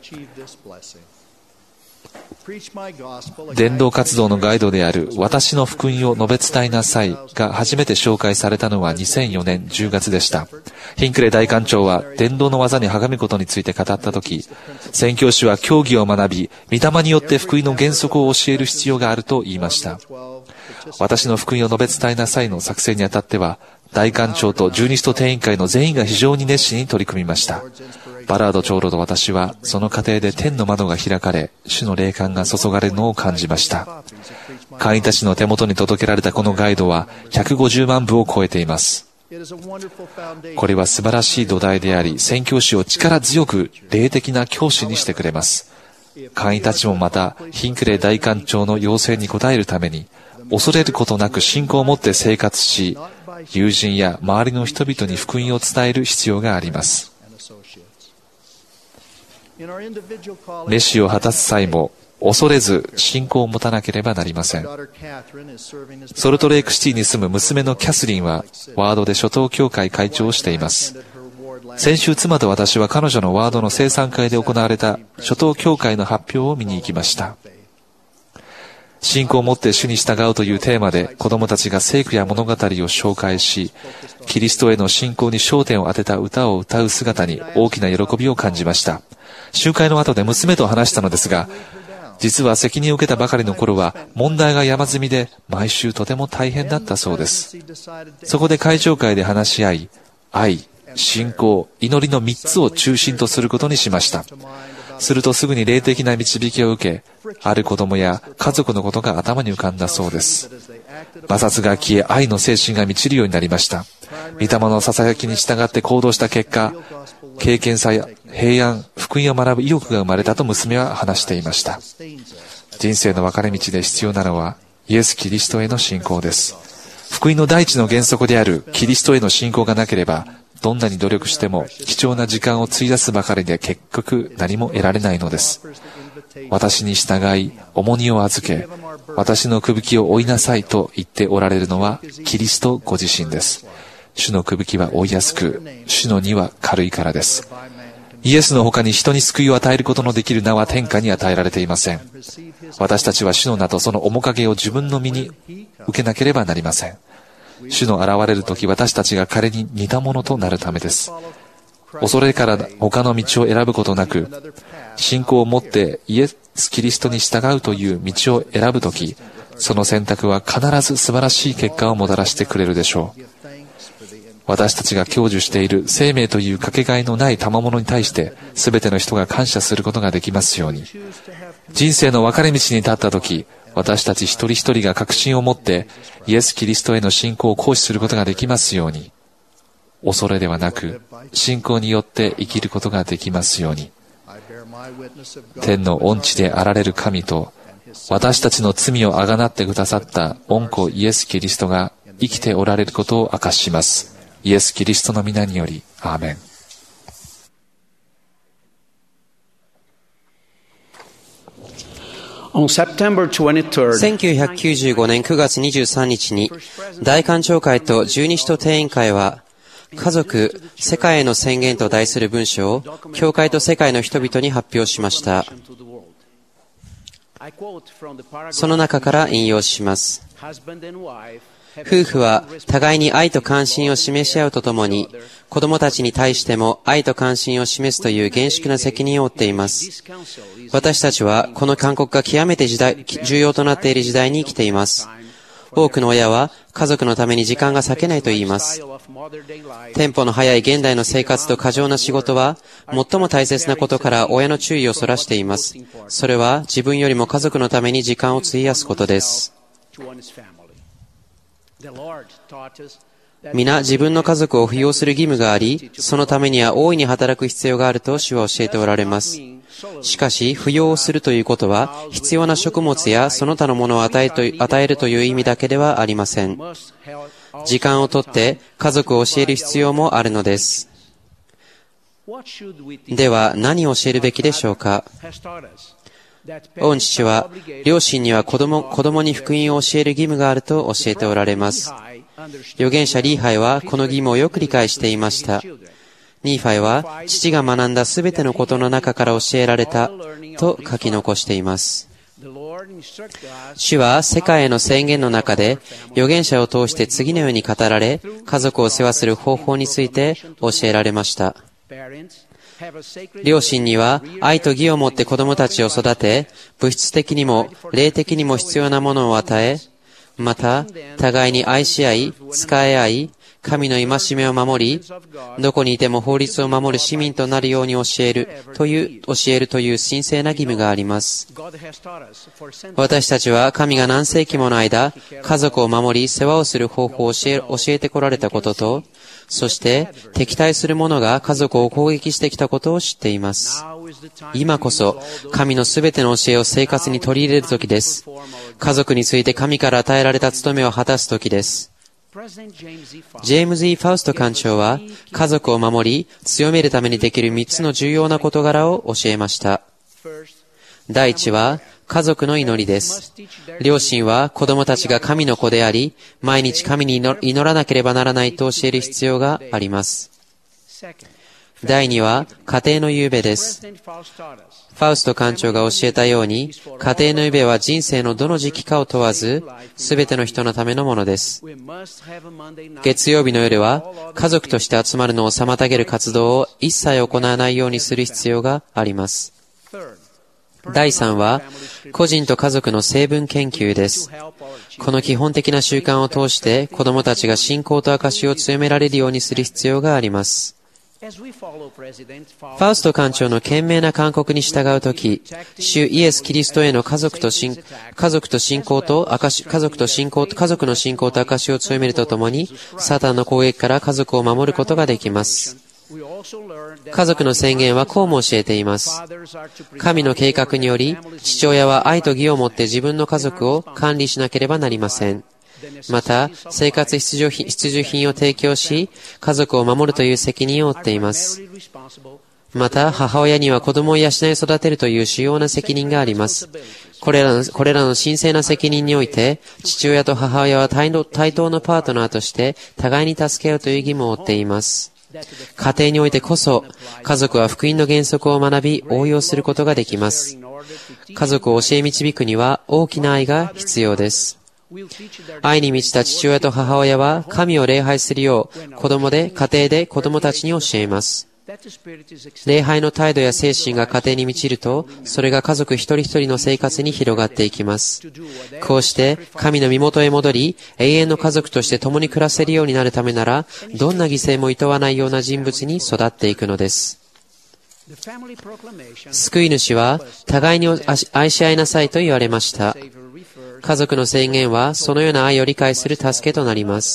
伝道活動のガイドである私の福音を述べ伝えなさいが初めて紹介されたのはにせんよねんじゅうがつでした。ヒンクレ大官長は伝道の技に励むことについて語ったとき、宣教師は教義を学び、御霊によって福音の原則を教える必要があると言いました。私の福音を述べ伝えなさいの作成にあたっては、大官長と十二使徒定員会の全員が非常に熱心に取り組みました。バラード長老と私はその過程で天の窓が開かれ、主の霊感が注がれるのを感じました。会員たちの手元に届けられたこのガイドはひゃくごじゅうまんぶを超えています。これは素晴らしい土台であり、宣教師を力強く霊的な教師にしてくれます。会員たちもまたヒンクレイ大官長の要請に応えるために、恐れることなく信仰を持って生活し、友人や周りの人々に福音を伝える必要があります。 召しを果たす際も恐れず信仰を持たなければなりません。ソルトレイクシティに住む娘のキャスリンはワードで初等教会会長をしています。先週妻と私は彼女のワードの生産会で行われた初等教会の発表を見に行きました。信仰を持って主に従うというテーマで子供たちが聖句や物語を紹介し、キリストへの信仰に焦点を当てた歌を歌う姿に大きな喜びを感じました。集会の後で娘と話したのですが、実は責任を受けたばかりの頃は問題が山積みで毎週とても大変だったそうです。そこで会長会で話し合い、愛、信仰、祈りの三つを中心とすることにしました。するとすぐに霊的な導きを受け、ある子供や家族のことが頭に浮かんだそうです。摩擦が消え、愛の精神が満ちるようになりました。御霊の囁きに従って行動した結果、経験さや平安、福音を学ぶ意欲が生まれたと娘は話していました。人生の分かれ道で必要なのはイエス・キリストへの信仰です。福音の第一の原則であるキリストへの信仰がなければ、どんなに努力しても貴重な時間を費やすばかりで結局何も得られないのです。私に従い重荷を預け、私のくぶきを負いなさいと言っておられるのはキリストご自身です。主のくぶきは負いやすく、主の荷は軽いからです。イエスの他に人に救いを与えることのできる名は天下に与えられていません。私たちは主の名とその面影を自分の身に受けなければなりません。主の現れるとき、私たちが彼に似たものとなるためです。恐れから他の道を選ぶことなく、信仰を持ってイエス・キリストに従うという道を選ぶとき、その選択は必ず素晴らしい結果をもたらしてくれるでしょう。私たちが享受している生命というかけがえのない賜物に対して、すべての人が感謝することができますように。人生の分かれ道に立ったとき、私たち一人一人が確信を持ってイエス・キリストへの信仰を行使することができますように。恐れではなく信仰によって生きることができますように。天の御地であられる神と私たちの罪をあがなってくださった御子イエス・キリストが生きておられることを明かします。イエス・キリストの皆によりアーメン。 せんきゅうひゃくきゅうじゅうごねんくがつにじゅうさんにちに大官庁会と十二使徒定員会は家族世界への宣言と題する文書を教会と世界の人々に発表しました。その中から引用します。夫婦は互いに愛と関心を示し合うとともに、子供たちに対しても愛と関心を示すという厳粛な責任を負っています。私たちはこの勧告が極めて時代重要となっている時代に生きています。多くの親は家族のために時間が割けないと言います。テンポの速い現代の生活と過剰な仕事は最も大切なことから親の注意をそらしています。それは自分よりも家族のために時間を費やすことです。皆自分の家族を扶養する義務があり、そのためには大いに働く必要があると主は教えておられます。しかし、扶養をするということは、必要な食物やその他のものを与えと、与えるという意味だけではありません。時間をとって家族を教える必要もあるのです。では、何を教えるべきでしょうか。御父は、両親には子供、子供に福音を教える義務があると教えておられます。預言者リーハイはこの義務をよく理解していました。ニーファイは、父が学んだすべてのことの中から教えられたと書き残しています。主は世界への宣言の中で、預言者を通して次のように語られ、家族を世話する方法について教えられました。両親には愛と義を持って子供たちを育て、物質的にも霊的にも必要なものを与え、また互いに愛し合い、仕え合い、神の戒めを守り、どこにいても法律を守る市民となるように教えるという、教えるという神聖な義務があります。私たちは神が何世紀もの間、家族を守り、世話をする方法を教え、教えてこられたことと、そして敵対する者が家族を攻撃してきたことを知っています。今こそ神のすべての教えを生活に取り入れる時です。家族について神から与えられた務めを果たす時です。 ジェームズ・イー・ファウスト館長は、家族を守り、強めるためにできるみっつの重要な事柄を教えました。第一は、家族の祈りです。両親は子供たちが神の子であり、毎日神に祈らなければならないと教える必要があります。第二は、家庭の夕べです。ファウスト館長が教えたように、家庭の夕べは人生のどの時期かを問わず、すべての人のためのものです。月曜日の夜は、家族として集まるのを妨げる活動を一切行わないようにする必要があります。第三は、個人と家族の成分研究です。この基本的な習慣を通して、子供たちが信仰と証しを強められるようにする必要があります。ファウスト館長の懸命な勧告に従うとき、主イエス・キリストへの家族と信家族と信仰と証家族と信仰家族の信仰と証しを強めるとともに、サタンの攻撃から家族を守ることができます。家族の宣言はこうも教えています。神の計画により、父親は愛と義を持って自分の家族を管理しなければなりません。また、生活必需品、必需品を提供し、家族を守るという責任を負っています。また、母親には子供を養い育てるという主要な責任があります。これらの、これらの神聖な責任において、父親と母親は対等のパートナーとして、互いに助け合うという義務を負っています。家庭においてこそ、家族は福音の原則を学び、応用することができます。家族を教え導くには、大きな愛が必要です。愛に満ちた父親と母親は、神を礼拝するよう、子供で、家庭で子供たちに教えます。礼拝の態度や精神が家庭に満ちると、それが家族一人一人の生活に広がっていきます。こうして、神の身元へ戻り、永遠の家族として共に暮らせるようになるためなら、どんな犠牲も厭わないような人物に育っていくのです。救い主は、互いに愛し合いなさいと言われました。家族の宣言は、そのような愛を理解する助けとなります。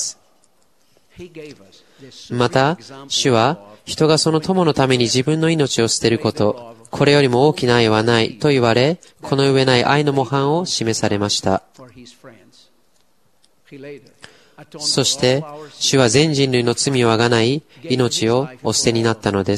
また、主は、人がその友のために自分の命を捨てること、これよりも大きな愛はないと言われ、この上ない愛の模範を示されました。そして、主は全人類の罪をあがない、命をお捨てになったのです。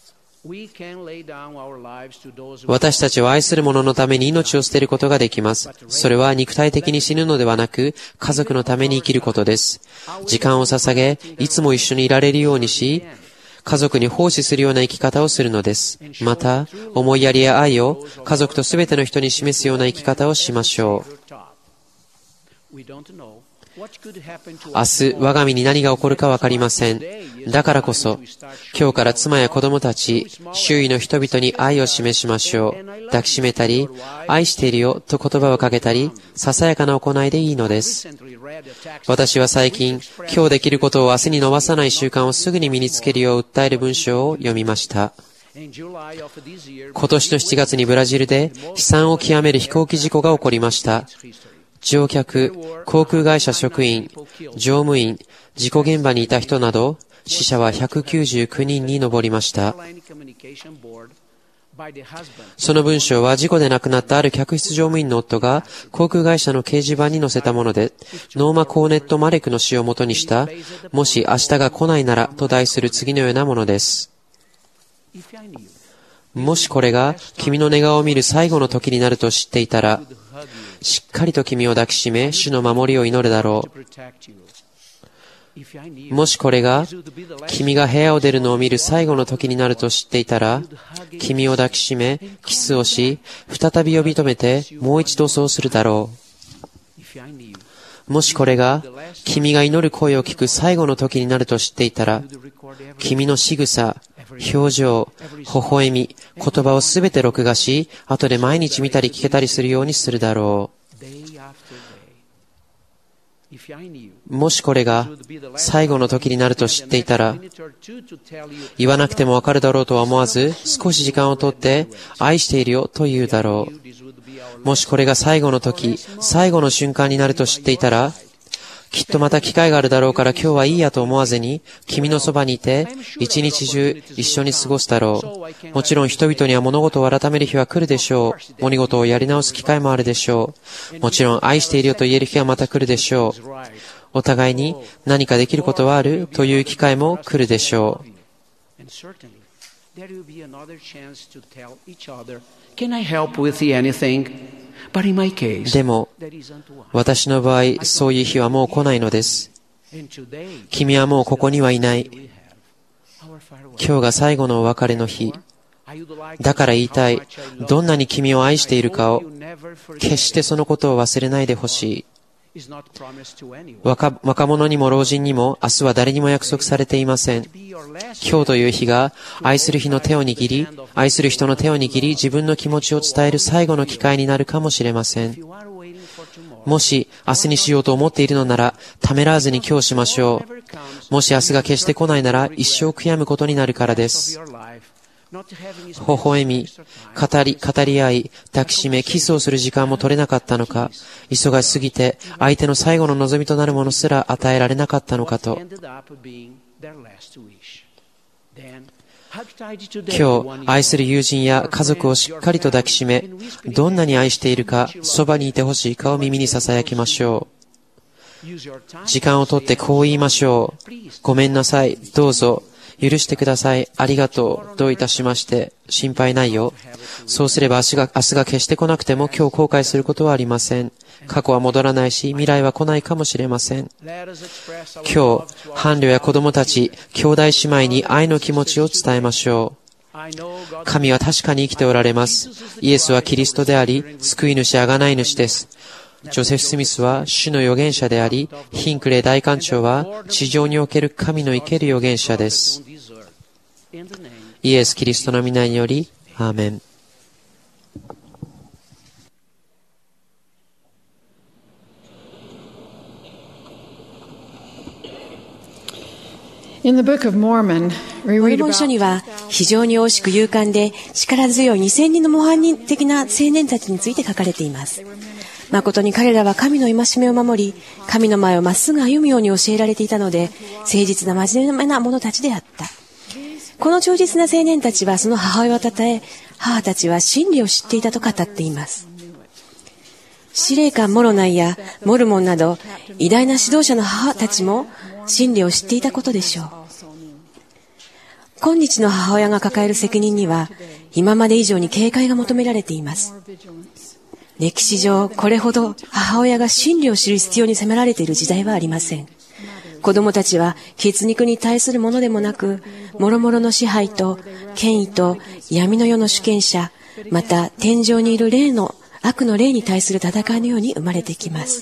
私たちを愛する者のために命を捨てることができます。それは肉体的に死ぬのではなく、家族のために生きることです。時間を捧げ、いつも一緒にいられるようにし、家族に奉仕するような生き方をするのです。また、思いやりや愛を家族とすべての人に示すような生き方をしましょう。明日、我が身に何が起こるかわかりません。だからこそ、今日から妻や子供たち、周囲の人々に愛を示しましょう。抱きしめたり、愛しているよと言葉をかけたり、ささやかな行いでいいのです。私は最近、今日できることを明日に伸ばさない習慣をすぐに身につけるよう訴える文章を読みました。今年のしちがつにブラジルで悲惨を極める飛行機事故が起こりました。乗客、航空会社職員、乗務員、事故現場にいた人など、死者はひゃくきゅうじゅうきゅうにんに上りました。その文章は事故で亡くなったある客室乗務員の夫が航空会社の掲示板に載せたもので、ノーマ・コーネット・マレクの詩を元にした、もし明日が来ないならと題する次のようなものです。もしこれが君の寝顔を見る最後の時になると知っていたら、しっかりと君を抱きしめ、主の守りを祈るだろう。もしこれが君が部屋を出るのを見る最後の時になると知っていたら、君を抱きしめ、キスをし、再び呼び止めて、もう一度そうするだろう。もしこれが君が祈る声を聞く最後の時になると知っていたら、君の仕草、表情、微笑み、言葉をすべて録画し、後で毎日見たり聞けたりするようにするだろう。もしこれが最後の時になると知っていたら、言わなくてもわかるだろうとは思わず、少し時間をとって愛しているよと言うだろう。もしこれが最後の時、最後の瞬間になると知っていたら、きっとまた機会があるだろうから今日はいいやと思わずに、君のそばにいて、一日中一緒に過ごすだろう。もちろん人々には物事を改める日は来るでしょう。物事をやり直す機会もあるでしょう。もちろん愛しているよと言える日はまた来るでしょう。 お互いに何かできることはあるという機会も来るでしょう。でも、私の場合、そういう日はもう来ないのです。君はもうここにはいない。今日が最後のお別れの日。だから言いたい。どんなに君を愛しているかを、決してそのことを忘れないでほしい。若、若者にも老人にも明日は誰にも約束されていません。今日という日が愛する日の手を握り、愛する人の手を握り、自分の気持ちを伝える最後の機会になるかもしれません。もし明日にしようと思っているのなら、ためらわずに今日しましょう。もし明日が決して来ないなら、一生悔やむことになるからです。微笑み、語り、語り合い、抱きしめ、キスをする時間も取れなかったのか、忙しすぎて相手の最後の望みとなるものすら与えられなかったのかと。今日、愛する友人や家族をしっかりと抱きしめ、どんなに愛しているか、そばにいてほしいかを耳に囁きましょう。時間をとってこう言いましょう。ごめんなさい、どうぞ。許してください。ありがとう。どういたしまして。心配ないよ。そうすれば明日が、明日が決して来なくても今日後悔することはありません。過去は戻らないし、未来は来ないかもしれません。今日、伴侶や子供たち、兄弟姉妹に愛の気持ちを伝えましょう。神は確かに生きておられます。イエスはキリストであり、救い主、贖い主です。ジョセフ・スミスは主の預言者であり、ヒンクレイ大官長は地上における神の生ける預言者です。イエス・キリストの皆により、アーメン。 モルモン書には非常に惜しく勇敢で力強いにせんにんの模範人的な青年たちについて書かれています。誠に彼らは神の戒めを守り、神の前をまっすぐ歩むように教えられていたので、誠実な真面目な者たちであった。この忠実な青年たちはその母親をたたえ、母たちは真理を知っていたと語っています。司令官モロナイやモルモンなど偉大な指導者の母たちも真理を知っていたことでしょう。今日の母親が抱える責任には今まで以上に警戒が求められています。歴史上これほど母親が真理を知る必要に迫られている時代はありません。子供たちは血肉に対するものでもなく、諸々の支配と権威と闇の世の主権者、また天井にいる霊の悪の霊に対する戦いのように生まれてきます。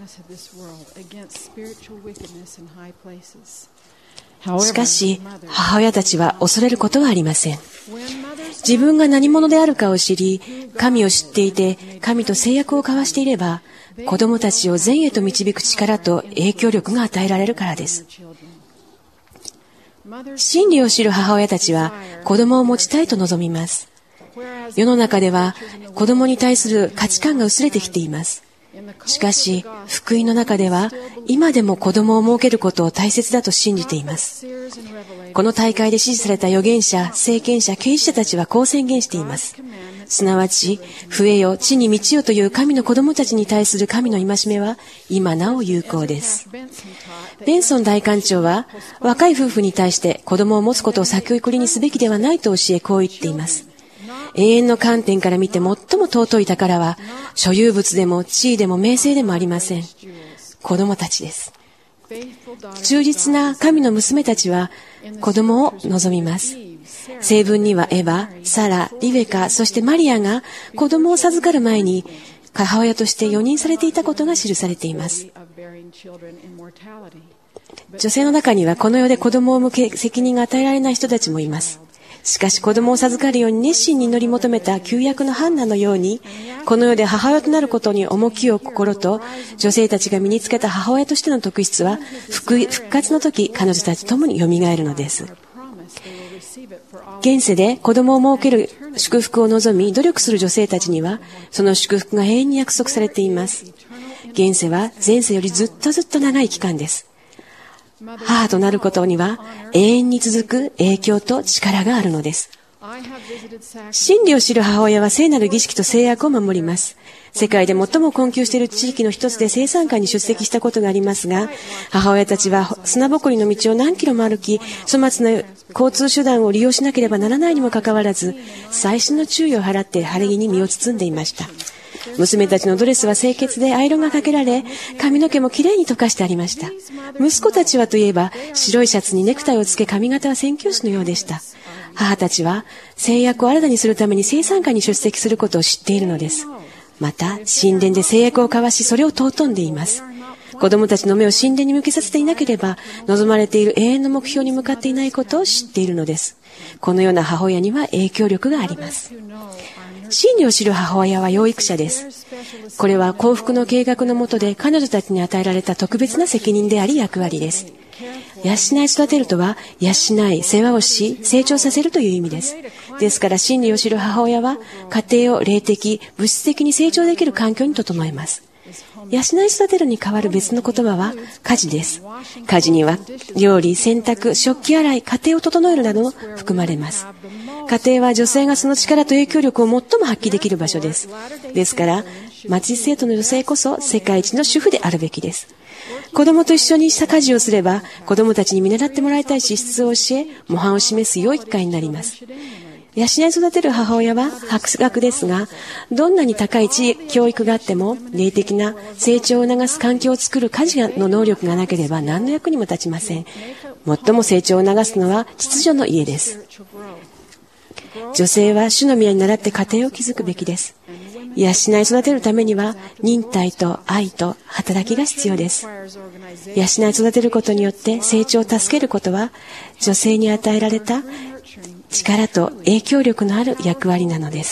しかし、母親たちは恐れることはありません。自分が何者であるかを知り、神を知っていて、神と誓約を交わしていれば、子供たちを善へと導く力と影響力が与えられるからです。真理を知る母親たちは、子供を持ちたいと望みます。世の中では、子供に対する価値観が薄れてきています。しかし、福音の中では、今でも子供を設けることを大切だと信じています。この大会で支持された預言者、聖賢者、啓示者たちはこう宣言しています。すなわち、増えよ、地に満ちよという神の子供たちに対する神の戒めは、今なお有効です。ベンソン大官長は、若い夫婦に対して子供を持つことを先送りにすべきではないと教え、こう言っています。永遠の観点から見て最も尊い宝は、所有物でも地位でも名声でもありません。子供たちです。忠実な神の娘たちは子供を望みます。聖文にはエヴァ、サラ、リベカ、そしてマリアが子供を授かる前に母親として容認されていたことが記されています。女性の中にはこの世で子供を産む責任が与えられない人たちもいます。しかし子供を授かるように熱心に祈り求めた旧約のハンナのように、この世で母親となることに重きを心と、女性たちが身につけた母親としての特質は、復活の時、彼女たちともに蘇るのです。現世で子供を設ける祝福を望み、努力する女性たちには、その祝福が永遠に約束されています。現世は前世よりずっとずっと長い期間です。母となることには永遠に続く影響と力があるのです。真理を知る母親は聖なる儀式と制約を守ります。 世界で最も困窮している地域の一つで生産会に出席したことがありますが、母親たちは砂ぼこりの道を何キロも歩き、粗末な交通手段を利用しなければならないにもかかわらず、細心の注意を払って晴れ着に身を包んでいました。娘たちのドレスは清潔でアイロンがかけられ、髪の毛もきれいに溶かしてありました。息子たちはといえば、白いシャツにネクタイをつけ、髪型は宣教師のようでした。母たちは制約を新たにするために生産会に出席することを知っているのです。また、神殿で制約を交わし、それを尊んでいます。子供たちの目を神殿に向けさせていなければ、望まれている永遠の目標に向かっていないことを知っているのです。このような母親には影響力があります。真理を知る母親は養育者です。これは幸福の計画の下で彼女たちに与えられた特別な責任であり役割です。養い育てるとは、養い、世話をし、成長させるという意味です。ですから真理を知る母親は、家庭を霊的、物質的に成長できる環境に整えます。養い育てるに代わる別の言葉は家事です。家事には料理、洗濯、食器洗い、家庭を整えるなども含まれます。家庭は女性がその力と影響力を最も発揮できる場所です。ですから、町生徒の女性こそ世界一の主婦であるべきです。子供と一緒にした家事をすれば、子供たちに見習ってもらいたい資質を教え、模範を示す良い機会になります。養い育てる母親は博学ですが、どんなに高い地位教育があっても、霊的な成長を促す環境を作る家事の能力がなければ何の役にも立ちません。最も成長を促すのは秩序の家です。女性は主の宮に倣って家庭を築くべきです。養い育てるためには忍耐と愛と働きが必要です。養い育てることによって成長を助けることは女性に与えられた力と影響力のある役割なのです。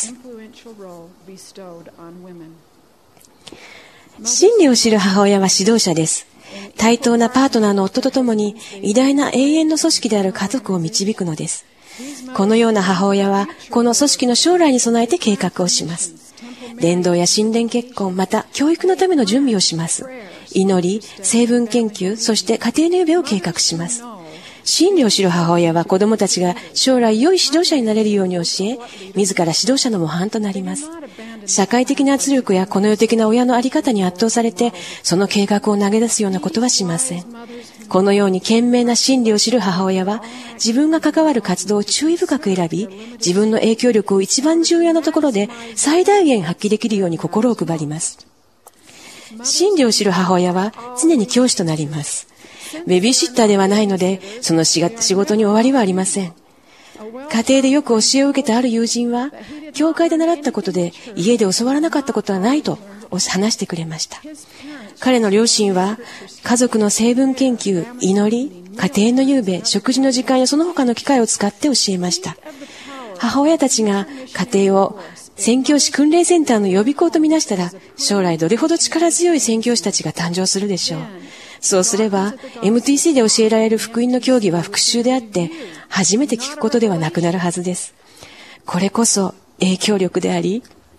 真理を知る母親は指導者です。対等なパートナーの夫と共に偉大な永遠の組織である家族を導くのです。このような母親はこの組織の将来に備えて計画をします。伝道や神殿結婚、また教育のための準備をします。祈り、成分研究、そして家庭の夢を計画します。真理を知る母親は子供たちが将来良い指導者になれるように教え、自ら指導者の模範となります。社会的な圧力やこの世的な親のあり方に圧倒されて、その計画を投げ出すようなことはしません。このように賢明な真理を知る母親は、自分が関わる活動を注意深く選び、自分の影響力を一番重要なところで最大限発揮できるように心を配ります。真理を知る母親は常に教師となります。ベビーシッターではないので、その仕事に終わりはありません。家庭でよく教えを受けたある友人は、教会で習ったことで家で教わらなかったことはないと話してくれました。彼の両親は、家族の成分研究、祈り、家庭の夕べ、食事の時間やその他の機会を使って教えました。母親たちが家庭を宣教師訓練センターの予備校とみなしたら、将来どれほど力強い宣教師たちが誕生するでしょう。そうすれば エムティーシー で教えられる福音の教義は復習であって初めて聞くことではなくなるはずです。これこそ影響力であり、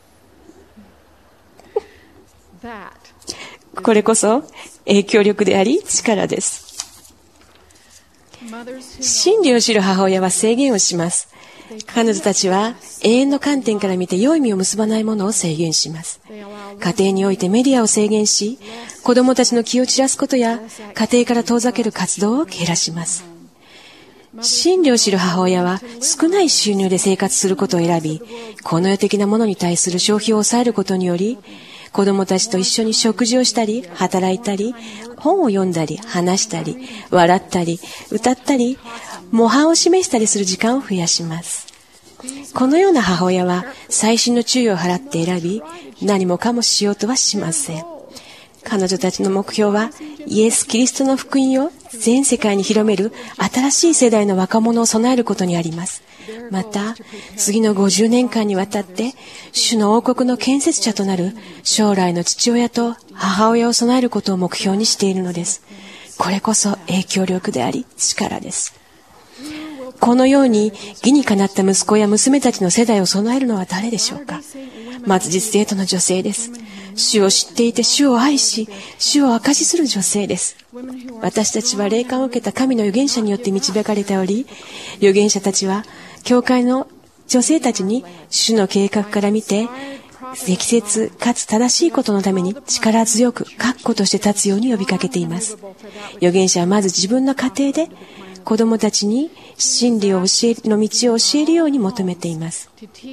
これこそ影響力であり力です。真理を知る母親は制限をします。彼女たちは永遠の観点から見て良い実を結ばないものを制限します。家庭においてメディアを制限し、子供たちの気を散らすことや家庭から遠ざける活動を減らします。真理を知る母親は少ない収入で生活することを選び、この世的なものに対する消費を抑えることにより、子供たちと一緒に食事をしたり、働いたり、本を読んだり、話したり、笑ったり、歌ったり、模範を示したりする時間を増やします。このような母親は細心の注意を払って選び、何もかもしようとはしません。彼女たちの目標は、イエス・キリストの福音を全世界に広める新しい世代の若者を備えることにあります。また、次のごじゅうねんかんにわたって、主の王国の建設者となる将来の父親と母親を備えることを目標にしているのです。これこそ影響力であり、力です。このように義にかなった息子や娘たちの世代を備えるのは誰でしょうか。末日生徒の女性です。主を知っていて主を愛し、主を証しする女性です。私たちは霊感を受けた神の預言者によって導かれており、預言者たちは教会の女性たちに主の計画から見て適切かつ正しいことのために力強く確固として立つように呼びかけています。預言者はまず自分の家庭で子供たちに真理を教えの道を教えるように求めています。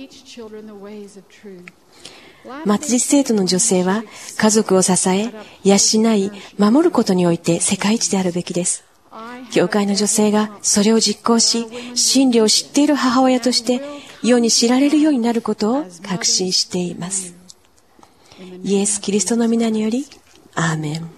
末日生徒の女性は家族を支え、養い、守ることにおいて世界一であるべきです。教会の女性がそれを実行し、真理を知っている母親として世に知られるようになることを確信しています。イエス・キリストの皆により、アーメン。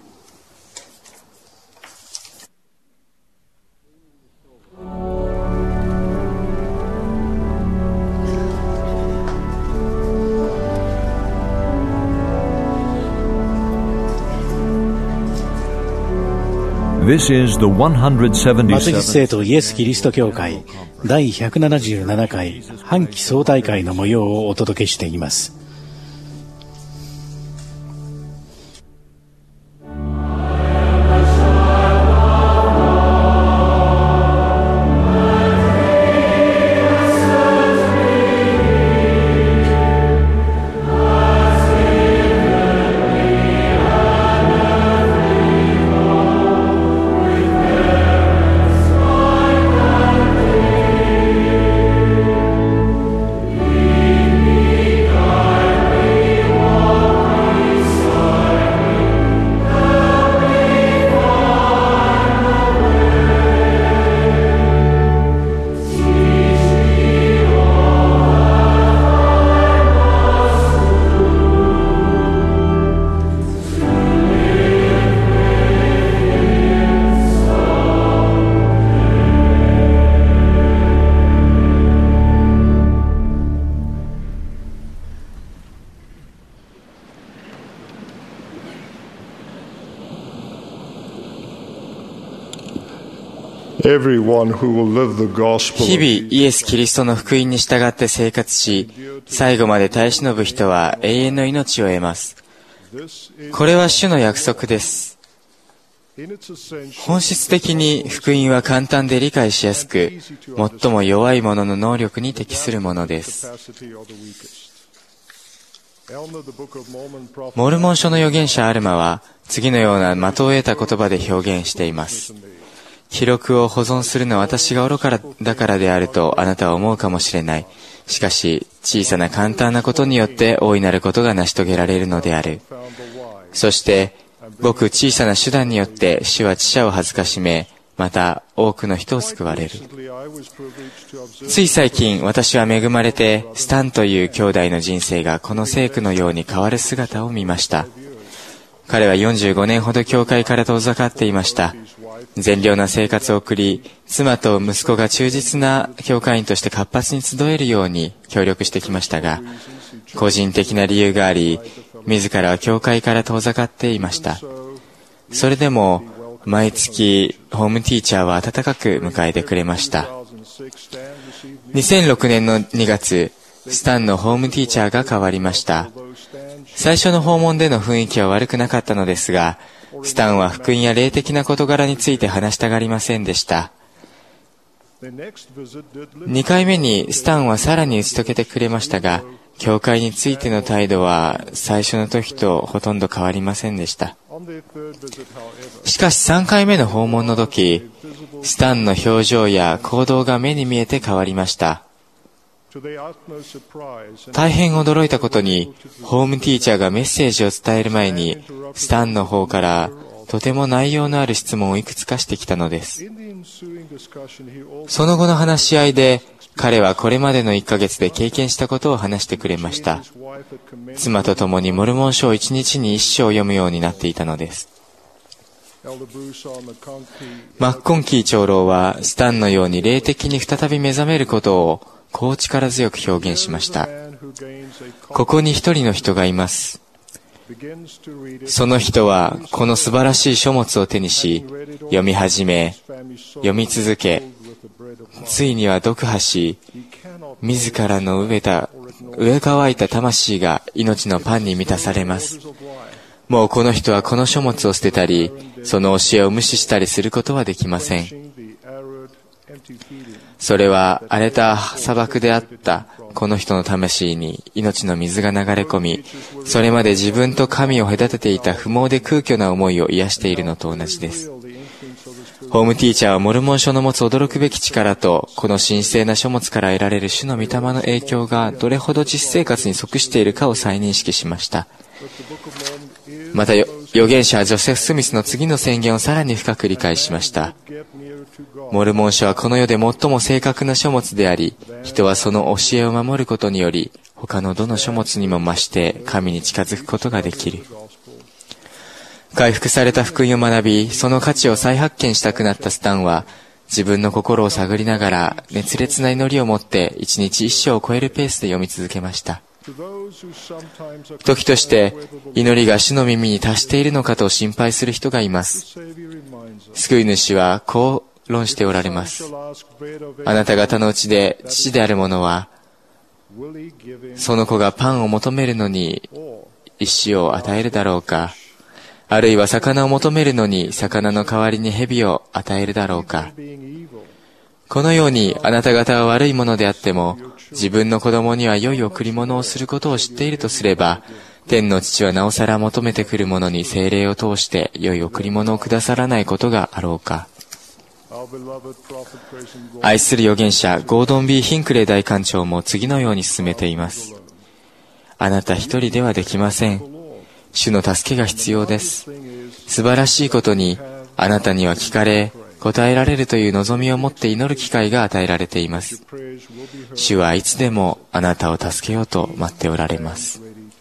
This is the 末日生徒イエス・キリスト教会第ひゃくななじゅうななかい半期総大会の模様をお届けしています。 日々イエス・キリストの福音に従って生活し、最後まで耐え忍ぶ人は永遠の命を得ます。これは主の約束です。本質的に福音は簡単で理解しやすく、最も弱い者の能力に適するものです。モルモン書の預言者アルマは次のような的を得た言葉で表現しています。記録を保存するのは私が愚かだからであるとあなたは思うかもしれない。しかし小さな簡単なことによって大いなることが成し遂げられるのである。そしてごく小さな手段によって主は知者を恥ずかしめ、また多くの人を救われる。つい最近私は恵まれてスタンという兄弟の人生がこの聖句のように変わる姿を見ました。彼はよんじゅうごねんほど教会から遠ざかっていました。善良な生活を送り、妻と息子が忠実な教会員として活発に集えるように協力してきましたが、個人的な理由があり、自らは教会から遠ざかっていました。それでも毎月ホームティーチャーは温かく迎えてくれました。にせんろくねんのにがつ、スタンのホームティーチャーが変わりました。最初の訪問での雰囲気は悪くなかったのですが、スタンは福音や霊的な事柄について話したがりませんでした。にかいめにスタンはさらに打ち解けてくれましたが、教会についての態度は最初の時とほとんど変わりませんでした。しかしさんかいめの訪問の時、スタンの表情や行動が目に見えて変わりました。大変驚いたことに、ホームティーチャーがメッセージを伝える前に、スタンの方からとても内容のある質問をいくつかしてきたのです。その後の話し合いで、彼はこれまでのいっかげつで経験したことを話してくれました。妻と共にモルモン書をいちにちにいっ章読むようになっていたのです。マッコンキー長老はスタンのように霊的に再び目覚めることをこう力強く表現しました。ここに一人の人がいます。その人はこの素晴らしい書物を手にし、読み始め、読み続け、ついには読破し、自らの飢えた、飢え乾いた魂が命のパンに満たされます。もうこの人はこの書物を捨てたり、その教えを無視したりすることはできません。 それは荒れた砂漠であったこの人の魂に命の水が流れ込み、それまで自分と神を隔てていた不毛で空虚な思いを癒しているのと同じです。ホームティーチャーはモルモン書の持つ驚くべき力と、この神聖な書物から得られる主の御霊の影響がどれほど実生活に即しているかを再認識しました。また、預言者ジョセフ・スミスの次の宣言をさらに深く理解しました。モルモン書はこの世で最も正確な書物であり、人はその教えを守ることにより、他のどの書物にも増して神に近づくことができる。回復された福音を学び、その価値を再発見したくなったスタンは、自分の心を探りながら、熱烈な祈りを持って一日一章を超えるペースで読み続けました。時として祈りが主の耳に達しているのかと心配する人がいます。救い主はこう論しておられます。あなた方のうちで父である者は、その子がパンを求めるのに石を与えるだろうか、あるいは魚を求めるのに魚の代わりに蛇を与えるだろうか。このようにあなた方は悪いものであっても、自分の子供には良い贈り物をすることを知っているとすれば、天の父はなおさら求めてくる者に聖霊を通して良い贈り物をくださらないことがあろうか。愛する預言者ゴードン・ビー・ヒンクレイ大官長も次のように進めています。あなた一人ではできません。主の助けが必要です。素晴らしいことに、あなたには聞かれ、答えられるという望みを持って祈る機会が与えられています。主はいつでもあなたを助けようと待っておられます。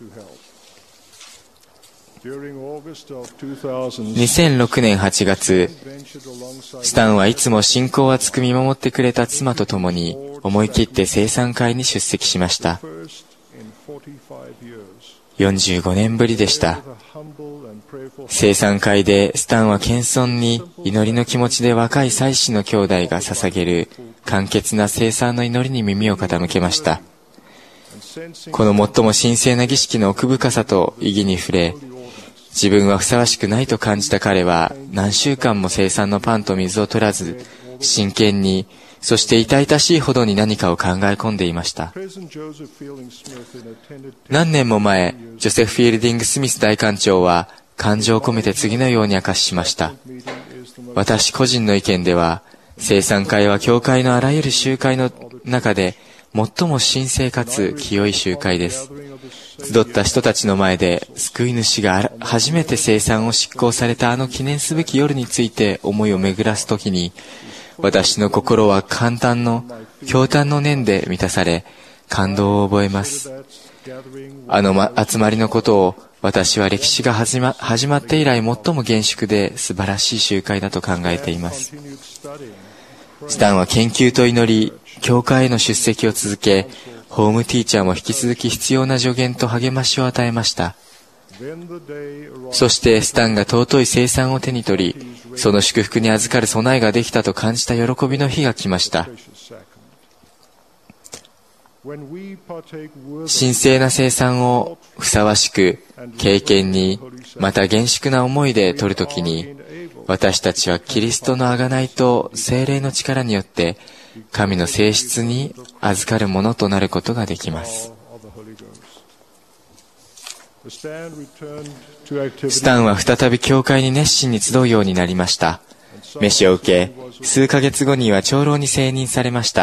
にせんろくねんはちがつ、スタンはいつも信仰を厚く見守ってくれた妻と共に思い切って聖餐会に出席しました。よんじゅうごねんぶりでした。聖餐会でスタンは謙遜に祈りの気持ちで若い祭司の兄弟が捧げる簡潔な聖餐の祈りに耳を傾けました。この最も神聖な儀式の奥深さと意義に触れ、自分はふさわしくないと感じた彼は何週間も聖餐のパンと水を取らず、真剣に、そして痛々しいほどに何かを考え込んでいました。何年も前、ジョセフ・フィールディング・スミス大官長は感情を込めて次のように明かししました。私個人の意見では、聖餐会は教会のあらゆる集会の中で最も神聖かつ清い集会です。集った人たちの前で救い主が初めて聖餐を執行されたあの記念すべき夜について思いを巡らすときに、私の心は簡単の、驚嘆の念で満たされ、感動を覚えます。あの、ま、集まりのことを、私は歴史が始ま、始まって以来最も厳粛で素晴らしい集会だと考えています。スタンは研究と祈り、教会への出席を続け、ホームティーチャーも引き続き必要な助言と励ましを与えました。そしてスタンが尊い聖餐を手に取り、その祝福に預かる備えができたと感じた喜びの日が来ました。神聖な聖餐をふさわしく、経験に、また厳粛な思いで取るときに、私たちはキリストの贖いと聖霊の力によって、神の性質に預かるものとなることができます。スタンは再び教会に熱心に集うようになりました。召しを受け、数ヶ月後には長老に選任されました。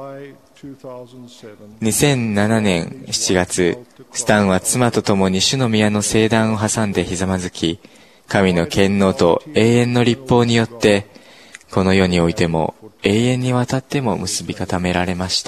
にせんななねんしちがつ、スタンは妻と共に主の宮の聖壇を挟んでひざまずき、神の権能と永遠の立法によって、この世においても永遠にわたっても結び固められました。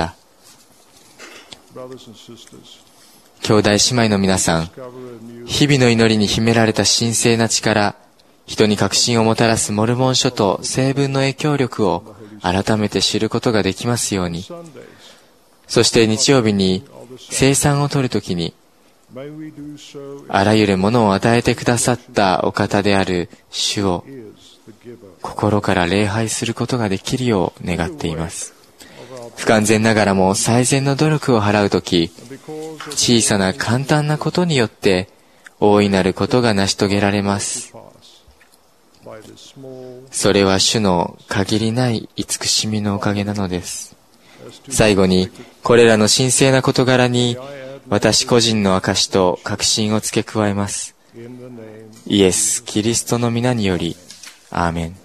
兄弟姉妹の皆さん、日々の祈りに秘められた神聖な力、人に確信をもたらすモルモン書と聖文の影響力を改めて知ることができますように。そして日曜日に聖餐を取るときに、あらゆるものを与えてくださったお方である主を心から礼拝することができるよう願っています。不完全ながらも最善の努力を払うとき、小さな簡単なことによって大いなることが成し遂げられます。 それは主の限りない慈しみのおかげなのです。最後に、これらの神聖な事柄に、私個人の証と確信を付け加えます。イエス・キリストの皆により、アーメン。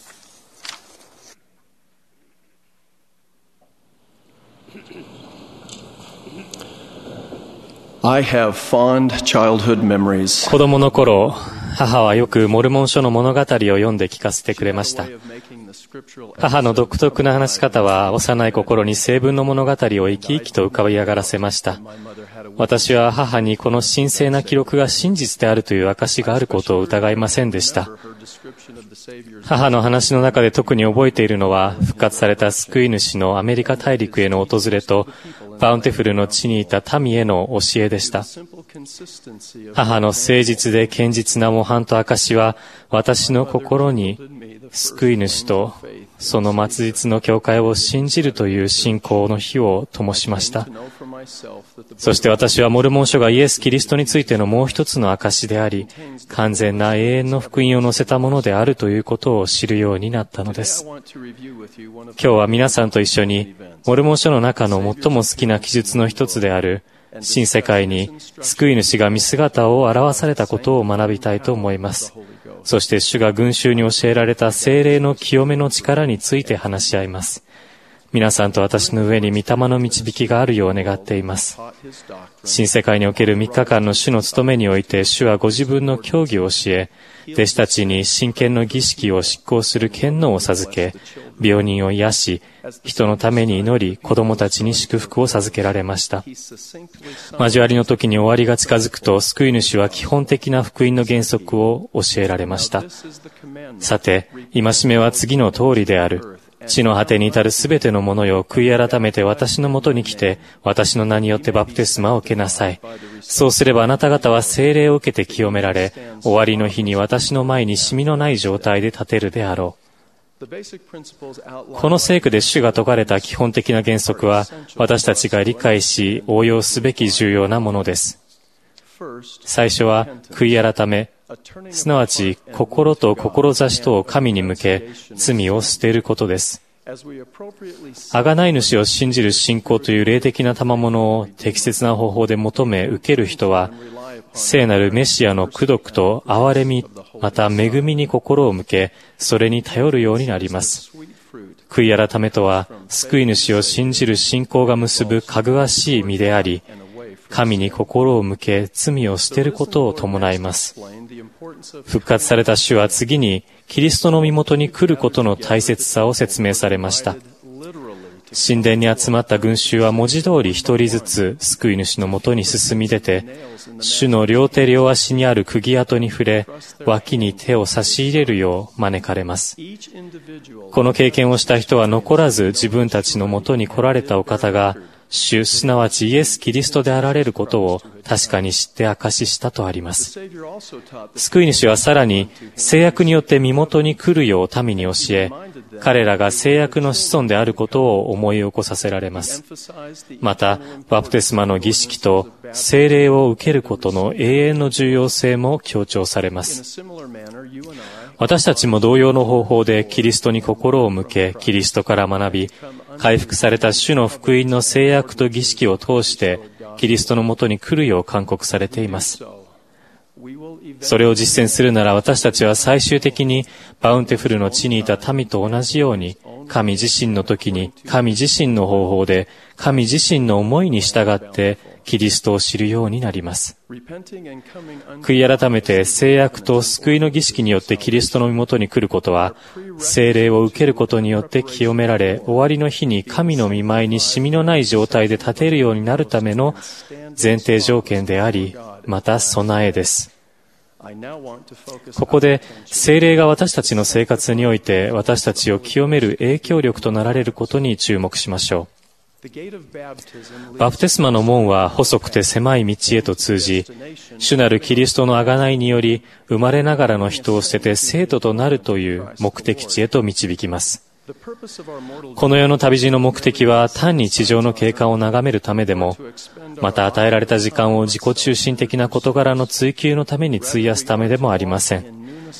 I have fond childhood memories. 子供の頃、母はよくモルモン書の物語を読んで聞かせてくれました。母の独特な話し方は幼い心に聖文の物語を生き生きと浮かび上がらせました。私は母にこの神聖な記録が真実であるという証があることを疑いませんでした。母の話の中で特に覚えているのは、復活された救い主のアメリカ大陸への訪れと、バウンテフルの地にいた民への教えでした。母の誠実で堅実な模範と証は、私の心に救い主とその末日の教会を信じるという信仰の火を灯しました。そして私はモルモン書がイエス・キリストについてのもう一つの証であり、完全な永遠の福音を載せたものであるということを知るようになったのです。今日は皆さんと一緒に、モルモン書の中の最も好きな記述の一つである、新世界に救い主が見姿を表されたことを学びたいと思います。そして主が群衆に教えられた聖霊の清めの力について話し合います。皆さんと私の上に御霊の導きがあるよう願っています。新世界におけるみっかかんの主の務めにおいて、主はご自分の教義を教え、弟子たちに真剣の儀式を執行する権能を授け、病人を癒し、人のために祈り、子供たちに祝福を授けられました。交わりの時に終わりが近づくと、救い主は基本的な福音の原則を教えられました。さて、戒めは次の通りである。地の果てに至るすべてのものよ、悔い改めて私のもとに来て、私の名によってバプテスマを受けなさい。そうすればあなた方は聖霊を受けて清められ、終わりの日に私の前にシミのない状態で立てるであろう。この聖句で主が説かれた基本的な原則は、私たちが理解し、応用すべき重要なものです。最初は、悔い改め、すなわち心と志とを神に向け罪を捨てることです。贖い主を信じる信仰という霊的な賜物を適切な方法で求め受ける人は、聖なるメシアの功徳と憐れみ、また恵みに心を向け、それに頼るようになります。悔い改めとは、救い主を信じる信仰が結ぶかぐわしい実であり、神に心を向け罪を捨てることを伴います。復活された主は次にキリストの身元に来ることの大切さを説明されました。神殿に集まった群衆は文字通り一人ずつ救い主のもとに進み出て、主の両手両足にある釘跡に触れ、脇に手を差し入れるよう招かれます。この経験をした人は残らず自分たちのもとに来られたお方が、主、すなわちイエス・キリストであられることを確かに知って証ししたとあります。救い主はさらに制約によって身元に来るよう民に教え、彼らが制約の子孫であることを思い起こさせられます。また、バプテスマの儀式と聖霊を受けることの永遠の重要性も強調されます。私たちも同様の方法でキリストに心を向け、キリストから学び、回復された主の福音の制約と儀式を通して、キリストのもとに来るよう勧告されています。それを実践するなら私たちは最終的にバウンテフルの地にいた民と同じように、神自身の時に神自身の方法で神自身の思いに従ってキリストを知るようになります。悔い改めて聖約と救いの儀式によってキリストの身元に来ることは、聖霊を受けることによって清められ、終わりの日に神の御前にシミのない状態で立てるようになるための前提条件であり、また備えです。ここで聖霊が私たちの生活において私たちを清める影響力となられることに注目しましょう。バプテスマの門は細くて狭い道へと通じ、主なるキリストの贖いにより生まれながらの人を捨てて生徒となるという目的地へと導きます。この世の旅路の目的は単に地上の景観を眺めるためでも、また与えられた時間を自己中心的な事柄の追求のために費やすためでもありません。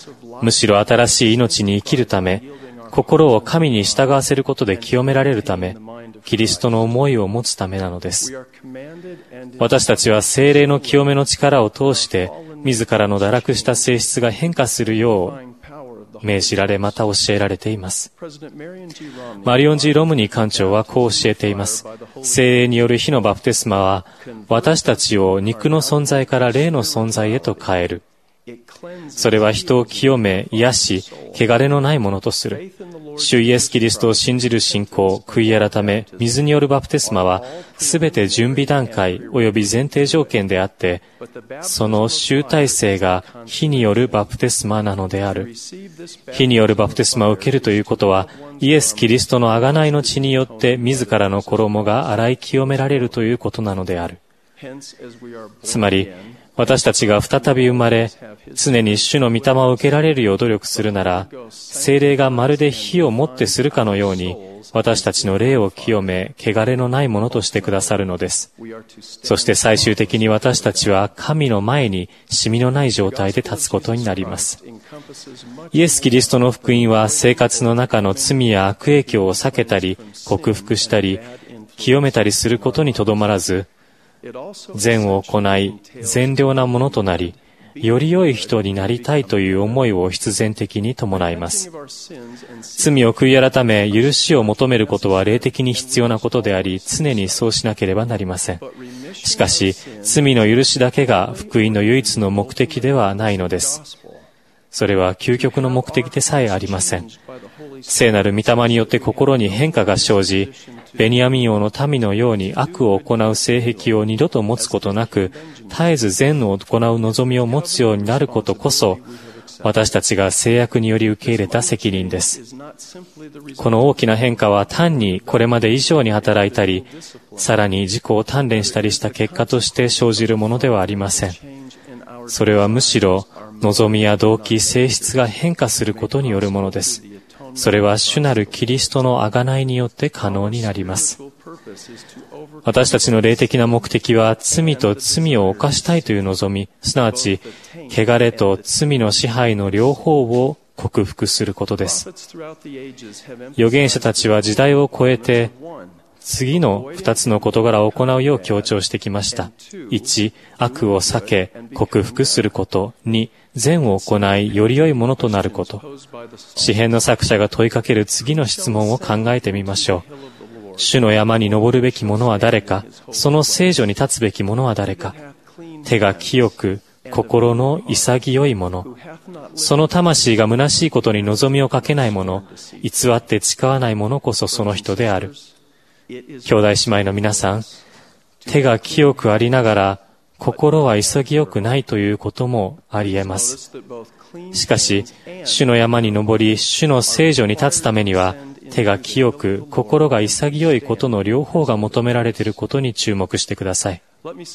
むしろ新しい命に生きるため、心を神に従わせることで清められるため、キリストの思いを持つためなのです。私たちは聖霊の清めの力を通して、自らの堕落した性質が変化するよう命じられ、また教えられています。マリオン・ジー・ロムニー館長はこう教えています。聖霊による火のバプテスマは、私たちを肉の存在から霊の存在へと変える。それは人を清め、癒し、汚れのないものとする。主イエス・キリストを信じる信仰、悔い改め、水によるバプテスマは、すべて準備段階及び前提条件であって、その集大成が火によるバプテスマなのである。火によるバプテスマを受けるということは、イエス・キリストの贖いの血によって自らの衣が洗い清められるということなのである。つまり、私たちが再び生まれ、常に主の御霊を受けられるよう努力するなら、聖霊がまるで火をもってするかのように、私たちの霊を清め、汚れのないものとしてくださるのです。そして最終的に私たちは神の前にシミのない状態で立つことになります。イエス・キリストの福音は生活の中の罪や悪影響を避けたり、克服したり、清めたりすることにとどまらず、善を行い、善良なものとなり、より良い人になりたいという思いを必然的に伴います。罪を悔い改め、許しを求めることは霊的に必要なことであり、常にそうしなければなりません。しかし、罪の許しだけが福音の唯一の目的ではないのです。それは究極の目的でさえありません。聖なる御霊によって心に変化が生じ、ベニヤミン王の民のように悪を行う性癖を二度と持つことなく、絶えず善を行う望みを持つようになることこそ、私たちが制約により受け入れた責任です。この大きな変化は単にこれまで以上に働いたり、さらに自己を鍛錬したりした結果として生じるものではありません。それはむしろ、望みや動機、性質が変化することによるものです。それは主なるキリストの贖いによって可能になります。私たちの霊的な目的は罪と罪を犯したいという望み、すなわち、汚れと罪の支配の両方を克服することです。預言者たちは時代を超えて、次の二つの事柄を行うよう強調してきました。いち、悪を避け、克服すること。に、善を行い、より良いものとなること。詩編の作者が問いかける次の質問を考えてみましょう。主の山に登るべき者は誰か、その聖所に立つべき者は誰か。手が清く、心の潔い者。その魂が虚しいことに望みをかけない者、偽って誓わない者こそその人である。兄弟姉妹の皆さん、手が清くありながら、心は潔くないということもあり得ます。しかし、主の山に登り、主の聖所に立つためには、手が清く、心が潔いことの両方が求められていることに注目してください。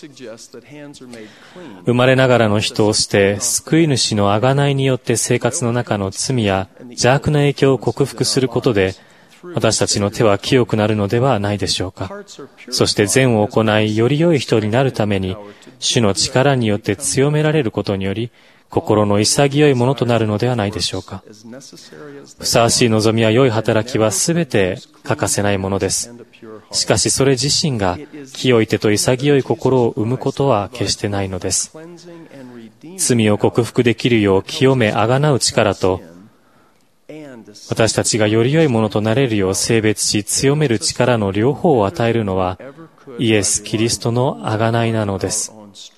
生まれながらの人を捨て、救い主の贖いによって生活の中の罪や邪悪な影響を克服することで、私たちの手は清くなるのではないでしょうか。そして善を行い、より良い人になるために、主の力によって強められることにより、心の潔いものとなるのではないでしょうか。ふさわしい望みや良い働きはすべて欠かせないものです。しかしそれ自身が清い手と潔い心を生むことは決してないのです。罪を克服できるよう清めあがなう力と、私たちがより良いものとなれるよう性別し強める力の両方を与えるのはイエス・キリストの贖いなのです。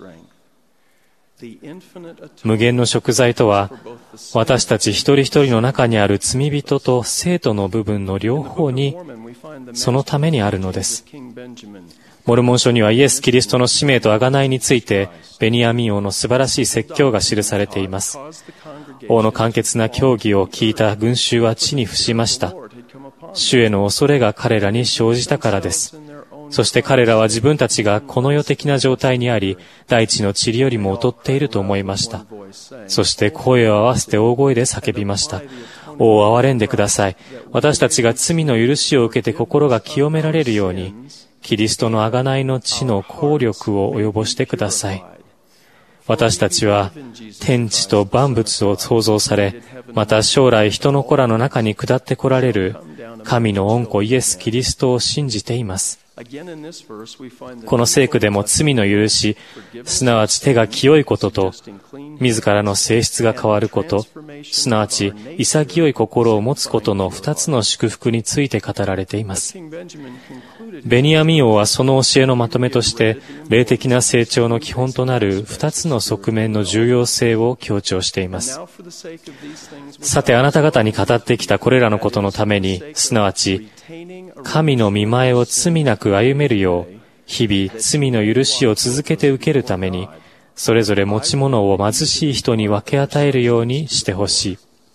無限の贖罪とは私たち一人一人の中にある罪人と生徒の部分の両方にそのためにあるのです。モルモン書にはイエス・キリストの使命と贖いについてベニヤミン王の素晴らしい説教が記されています。王の簡潔な教義を聞いた群衆は地に伏しました。主への恐れが彼らに生じたからです。そして彼らは自分たちがこの世的な状態にあり、大地の塵よりも劣っていると思いました。そして声を合わせて大声で叫びました。王を憐れんでください。私たちが罪の許しを受けて心が清められるように、キリストの贖いの地の効力を及ぼしてください。 私たちは天地と万物を創造され、また将来人の子らの中に下って来られる神の御子イエス・キリストを信じています。この聖句でも罪の許し、すなわち手が清いことと、自らの性質が変わること、すなわち潔い心を持つことの二つの祝福について語られています。ベニヤミン王はその教えのまとめとして、霊的な成長の基本となる二つの側面の重要性を強調しています。さて、あなた方に語ってきたこれらのことのために、すなわち、神の御前を罪なく歩めるよう、日々罪の許しを続けて受けるために、それぞれ持ち物を貧しい人に分け与えるようにしてほしい。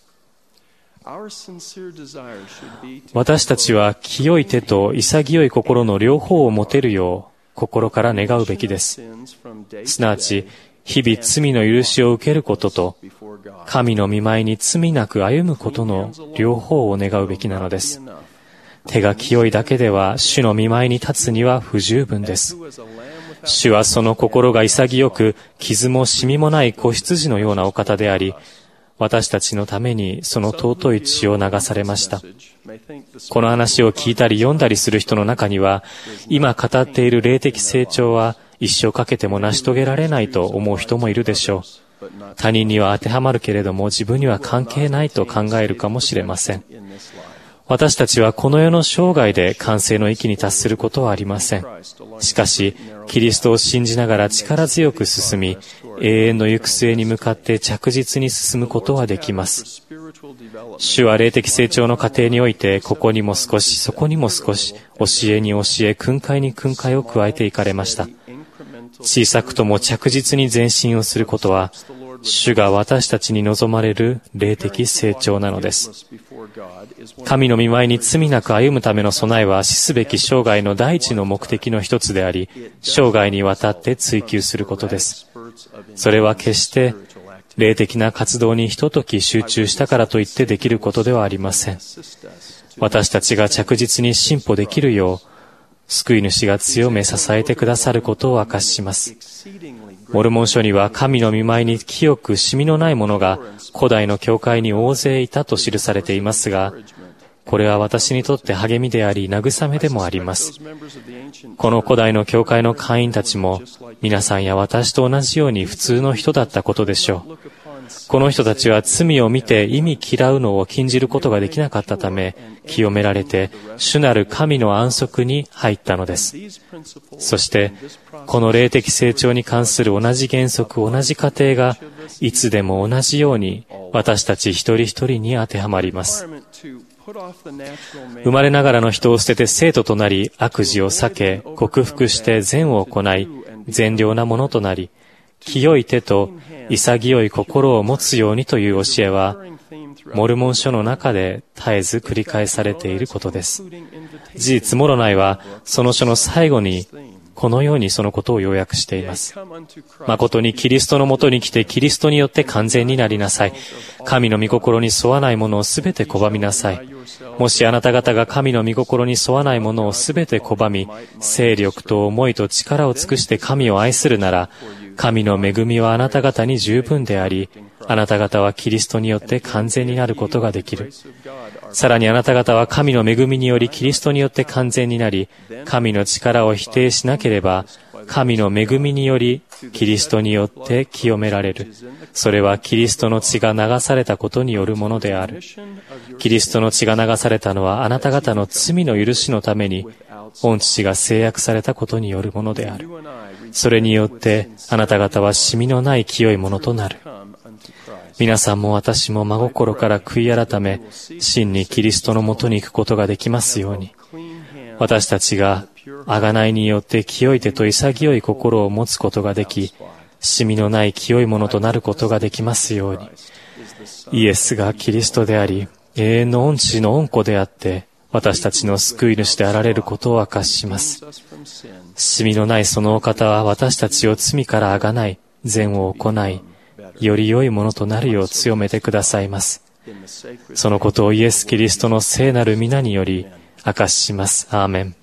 私たちは清い手と潔い心の両方を持てるよう心から願うべきです。すなわち、日々罪の許しを受けることと、神の御前に罪なく歩むことの両方を願うべきなのです。手が清いだけでは主の御前に立つには不十分です。主はその心が潔く、傷もシミもない子羊のようなお方であり、私たちのためにその尊い血を流されました。この話を聞いたり読んだりする人の中には、今語っている霊的成長は一生かけても成し遂げられないと思う人もいるでしょう。他人には当てはまるけれども自分には関係ないと考えるかもしれません。私たちはこの世の生涯で完成の域に達することはありません。しかし、キリストを信じながら力強く進み、永遠の行く末に向かって着実に進むことはできます。主は霊的成長の過程において、ここにも少し、そこにも少し、教えに教え、訓戒に訓戒を加えていかれました。小さくとも着実に前進をすることは、主が私たちに望まれる霊的成長なのです。神の御前に罪なく歩むための備えは、死すべき生涯の第一の目的の一つであり、生涯にわたって追求することです。それは決して、霊的な活動にひととき集中したからといってできることではありません。私たちが着実に進歩できるよう、救い主が強め支えてくださることを明かしします。モルモン書には神の御前に清くシミのないものが古代の教会に大勢いたと記されていますが、これは私にとって励みであり慰めでもあります。この古代の教会の会員たちも皆さんや私と同じように普通の人だったことでしょう。この人たちは罪を見て意味嫌うのを禁じることができなかったため、清められて主なる神の安息に入ったのです。そして、この霊的成長に関する同じ原則、同じ過程がいつでも同じように私たち一人一人に当てはまります。生まれながらの人を捨てて生徒となり、悪事を避け、克服して善を行い、善良なものとなり、清い手と潔い心を持つようにという教えは、モルモン書の中で絶えず繰り返されていることです。事実、モロナイはその書の最後にこのようにそのことを要約しています。誠にキリストのもとに来てキリストによって完全になりなさい。神の御心に沿わないものをすべて拒みなさい。もしあなた方が神の御心に沿わないものをすべて拒み、勢力と思いと力を尽くして神を愛するなら、神の恵みはあなた方に十分であり、あなた方はキリストによって完全になることができる。さらにあなた方は神の恵みによりキリストによって完全になり、神の力を否定しなければ、神の恵みによりキリストによって清められる。それはキリストの血が流されたことによるものである。キリストの血が流されたのはあなた方の罪の許しのために、御父が制約されたことによるものである。それによってあなた方はシミのない清いものとなる。皆さんも私も真心から悔い改め、真にキリストのもとに行くことができますように。私たちが贖いによって清い手と潔い心を持つことができ、シミのない清いものとなることができますように。イエスがキリストであり、永遠の御父の御子であって、私たちの救い主であられることを明かしします。シミのないそのお方は私たちを罪からあがない善を行い、より良いものとなるよう強めてくださいます。そのことをイエス・キリストの聖なる皆により明かしします。アーメン。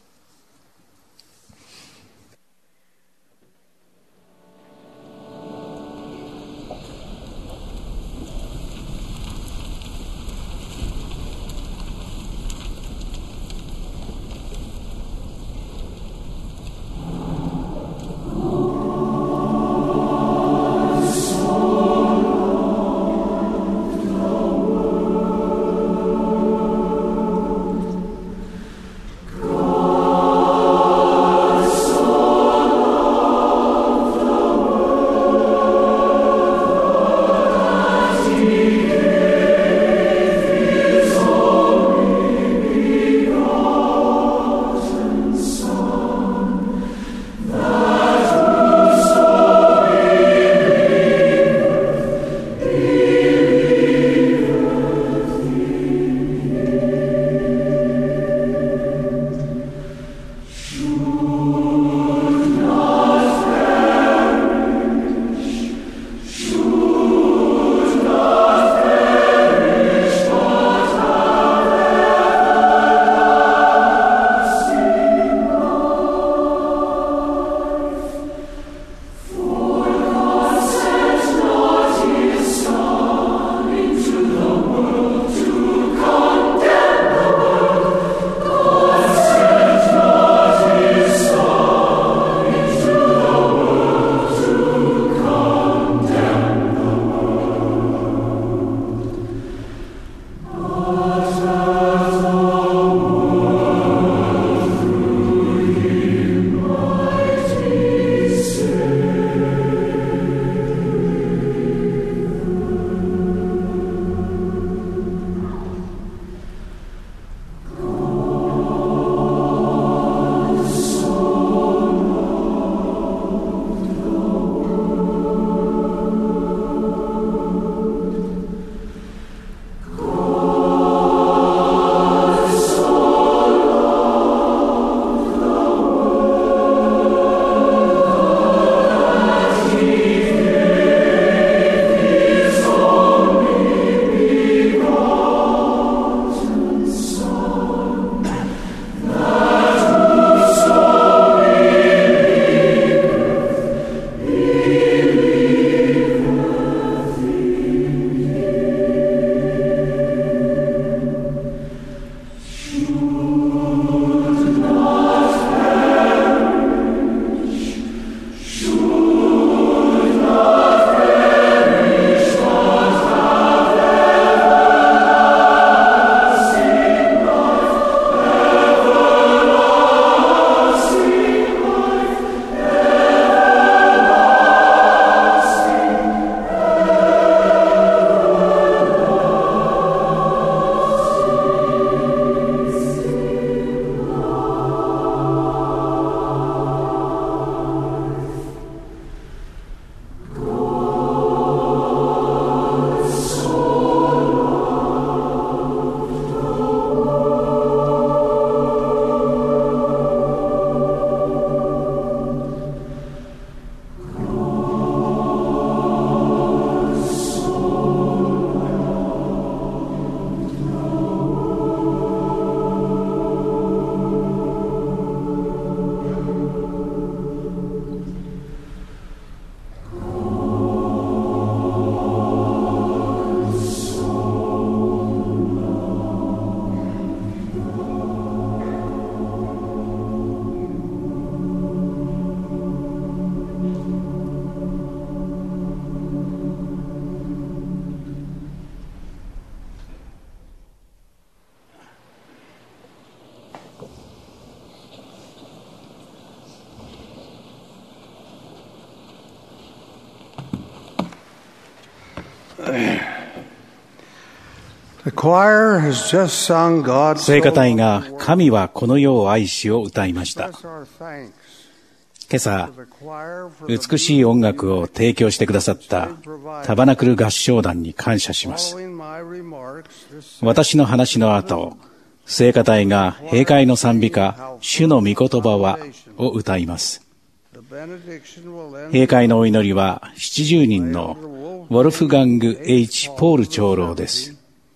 聖歌隊が神はこの世を愛しを歌いました。今朝、美しい音楽を提供してくださったタバナクル合唱団に感謝します。私の話の後、聖歌隊が閉会の賛美歌、主の御言葉はを歌います。閉会のお祈りはななじゅうにんのウォルフガング・ H. ポール長老です。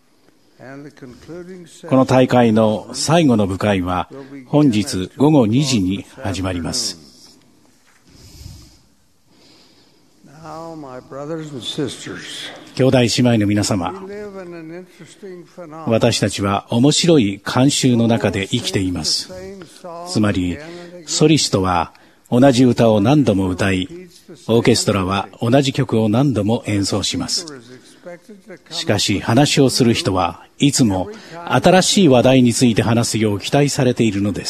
この大会の最後の部会は本日午後にじに始まります。兄弟姉妹の皆様、私たちは面白い慣習の中で生きています。つまり、ソリストは同じ歌を何度も歌い、オーケストラは同じ曲を何度も演奏します。しかし、話をする人はいつも新しい話題について話すよう期待されているのです。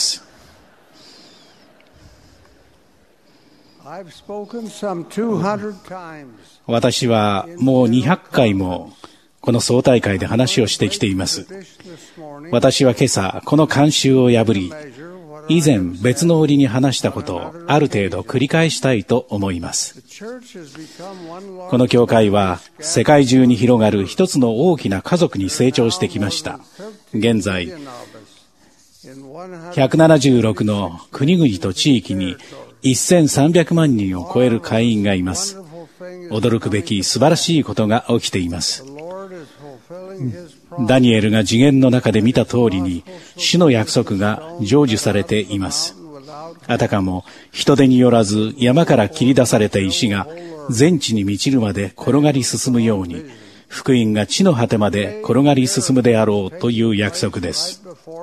私はもうにひゃっかいもこの総大会で話をしてきています。私は今朝この慣習を破り、以前別の折に話したことをある程度繰り返したいと思います。この教会は世界中に広がる一つの大きな家族に成長してきました。現在ひゃくななじゅうろくの国々と地域にせんさんびゃくまんにんを超える会員がいます。驚くべき素晴らしいことが起きています。ダニエルが次元の中で見た通りに主の約束が成就されています。あたかも人手によらず山から切り出された石が全地に満ちるまで転がり進むように、福音が地の果てまで転がり進むであろうという約束です。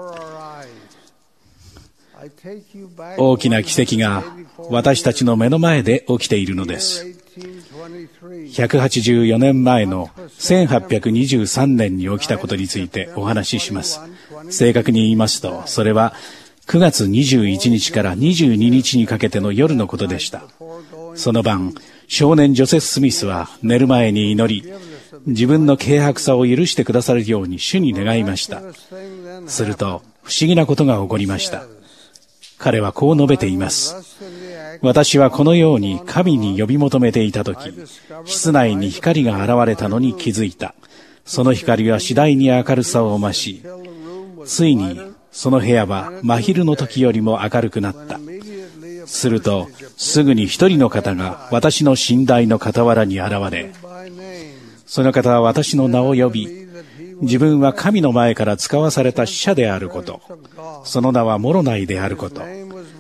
大きな奇跡が私たちの目の前で起きているのです。ひゃくはちじゅうよねんまえのせんはっぴゃくにじゅうさんねんに起きたことについてお話しします。正確に言いますと、それはくがつにじゅういちにちからにじゅうににちにかけての夜のことでした。その晩、少年ジョセフ・スミスは寝る前に祈り、自分の軽薄さを許してくださるように主に願いました。すると不思議なことが起こりました。彼はこう述べています。私はこのように神に呼び求めていたとき、室内に光が現れたのに気づいた。その光は次第に明るさを増し、ついにその部屋は真昼の時よりも明るくなった。すると、すぐに一人の方が私の寝台の傍らに現れ、その方は私の名を呼び、自分は神の前から使わされた使者であること、その名はモロナイであること、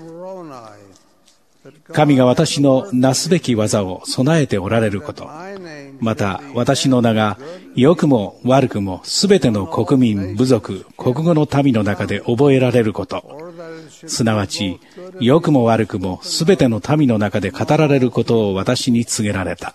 神が私のなすべき技を備えておられること、また私の名が良くも悪くもすべての国民、部族、国語の民の中で覚えられること、すなわち良くも悪くもすべての民の中で語られることを私に告げられた。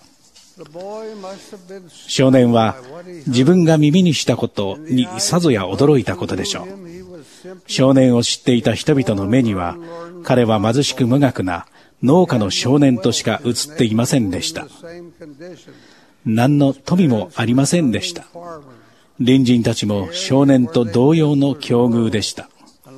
少年は自分が耳にしたことにさぞや驚いたことでしょう。少年を知っていた人々の目には、彼は貧しく無学な農家の少年としか映っていませんでした。何の富もありませんでした。隣人たちも少年と同様の境遇でした。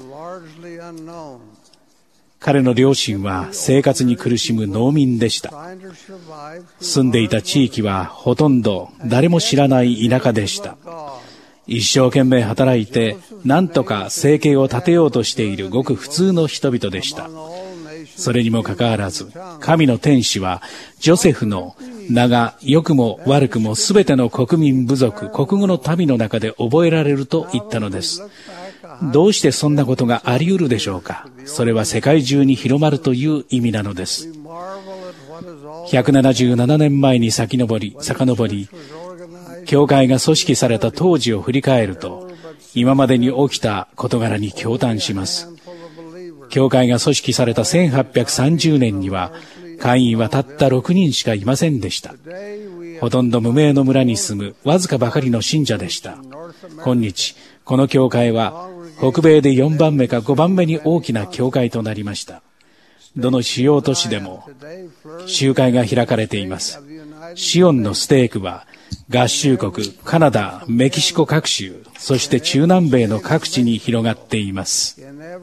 彼の両親は生活に苦しむ農民でした。住んでいた地域はほとんど誰も知らない田舎でした。一生懸命働いて何とか生計を立てようとしているごく普通の人々でした。それにもかかわらず、神の天使はジョセフの名が良くも悪くもすべての国民、部族、国語の民の中で覚えられると言ったのです。どうしてそんなことがあり得るでしょうか。それは世界中に広まるという意味なのです。ひゃくななじゅうななねんまえに先のぼり、遡り、教会が組織された当時を振り返ると、今までに起きた事柄に驚嘆します。教会が組織されたせんはっぴゃくさんじゅうねんには、会員はたったろくにんしかいませんでした。ほとんど無名の村に住むわずかばかりの信者でした。今日、この教会は北米でよんばんめかごばんめに大きな教会となりました。どの主要都市でも集会が開かれています。シオンのステークは合衆国、カナダ、メキシコ各州、そして中南米の各地に広がっています。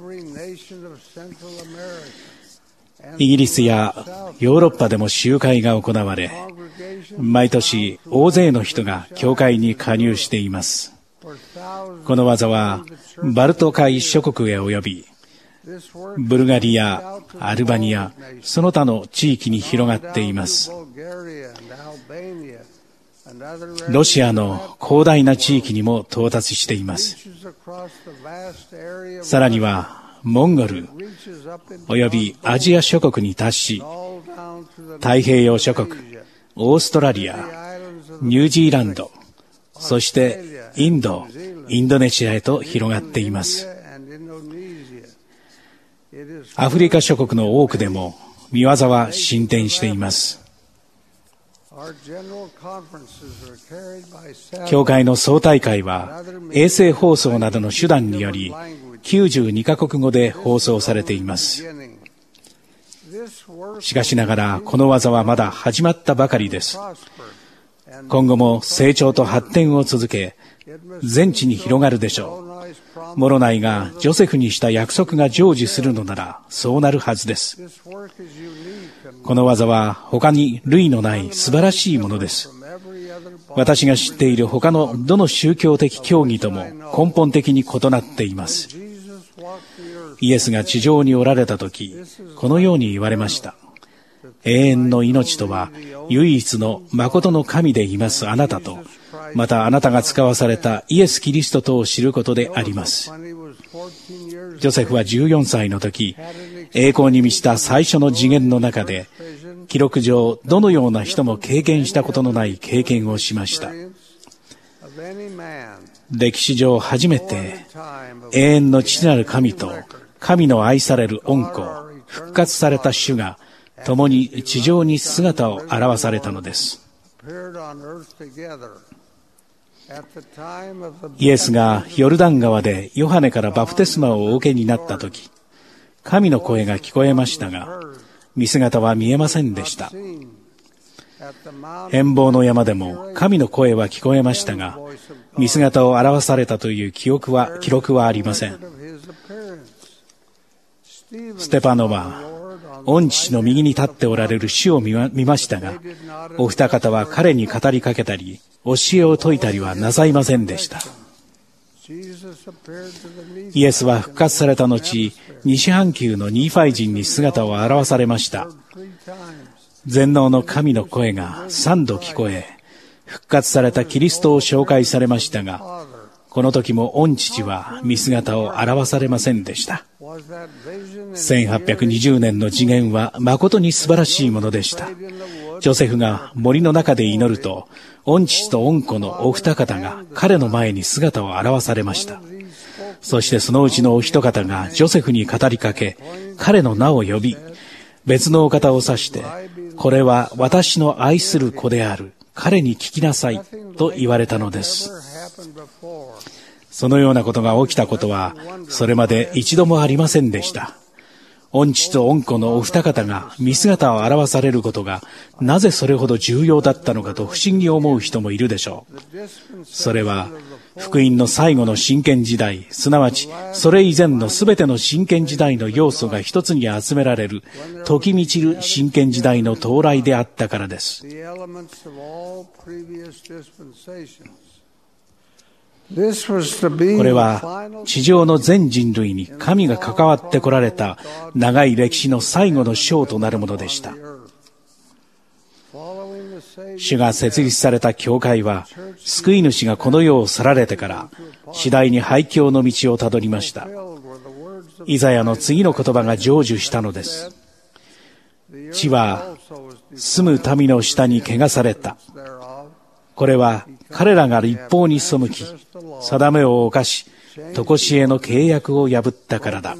イギリスやヨーロッパでも集会が行われ、毎年大勢の人が教会に加入しています。この技はバルト海諸国へ及び、ブルガリア、アルバニア、その他の地域に広がっています。ロシアの広大な地域にも到達しています。さらにはモンゴルおよびアジア諸国に達し、太平洋諸国、オーストラリア、ニュージーランド、そしてインド、インドネシアへと広がっています。アフリカ諸国の多くでも御業は進展しています。教会の総大会は衛星放送などの手段によりきゅうじゅうにカ国語で放送されています。しかしながらこの技はまだ始まったばかりです。今後も成長と発展を続け、全地に広がるでしょう。モロナイがジョセフにした約束が成就するのならそうなるはずです。この技は他に類のない素晴らしいものです。私が知っている他のどの宗教的教義とも根本的に異なっています。イエスが地上におられた時、このように言われました。永遠の命とは唯一の誠の神でいますあなたと、またあなたが使わされたイエス・キリストとを知ることであります。ジョセフはじゅうよんさいの時、栄光に満ちた最初の次元の中で、記録上どのような人も経験したことのない経験をしました。歴史上初めて永遠の父なる神と神の愛される御子、復活された主が共に地上に姿を現されたのです。イエスがヨルダン川でヨハネからバプテスマをお受けになったとき、神の声が聞こえましたが、見姿は見えませんでした。変貌の山でも神の声は聞こえましたが、見姿を表されたという記憶は、記録はありません。ステパノは、御父の右に立っておられる主を見ましたが、お二方は彼に語りかけたり、教えを説いたりはなさいませんでした。イエスは復活された後、西半球のニーファイ人に姿を現されました。全能の神の声が三度聞こえ、復活されたキリストを紹介されましたが、この時も御父は見姿を現されませんでした。せんはっぴゃくにじゅうねんの次元は誠に素晴らしいものでした。ジョセフが森の中で祈ると、御父と御子のお二方が彼の前に姿を現されました。そしてそのうちのお一方がジョセフに語りかけ、彼の名を呼び、別のお方を指して、これは私の愛する子である。彼に聞きなさいと言われたのです。そのようなことが起きたことは、それまで一度もありませんでした。御父と御子のお二方が見姿を現されることが、なぜそれほど重要だったのかと不思議に思う人もいるでしょう。それは、福音の最後の真剣時代、すなわち、それ以前のすべての真剣時代の要素が一つに集められる、時満ちる真剣時代の到来であったからです。これは地上の全人類に神が関わってこられた長い歴史の最後の章となるものでした。主が設立された教会は、救い主がこの世を去られてから次第に廃墟の道をたどりました。イザヤの次の言葉が成就したのです。地は住む民の下に汚された。これは彼らが立法に背き、定めを犯し、常しえの契約を破ったからだ。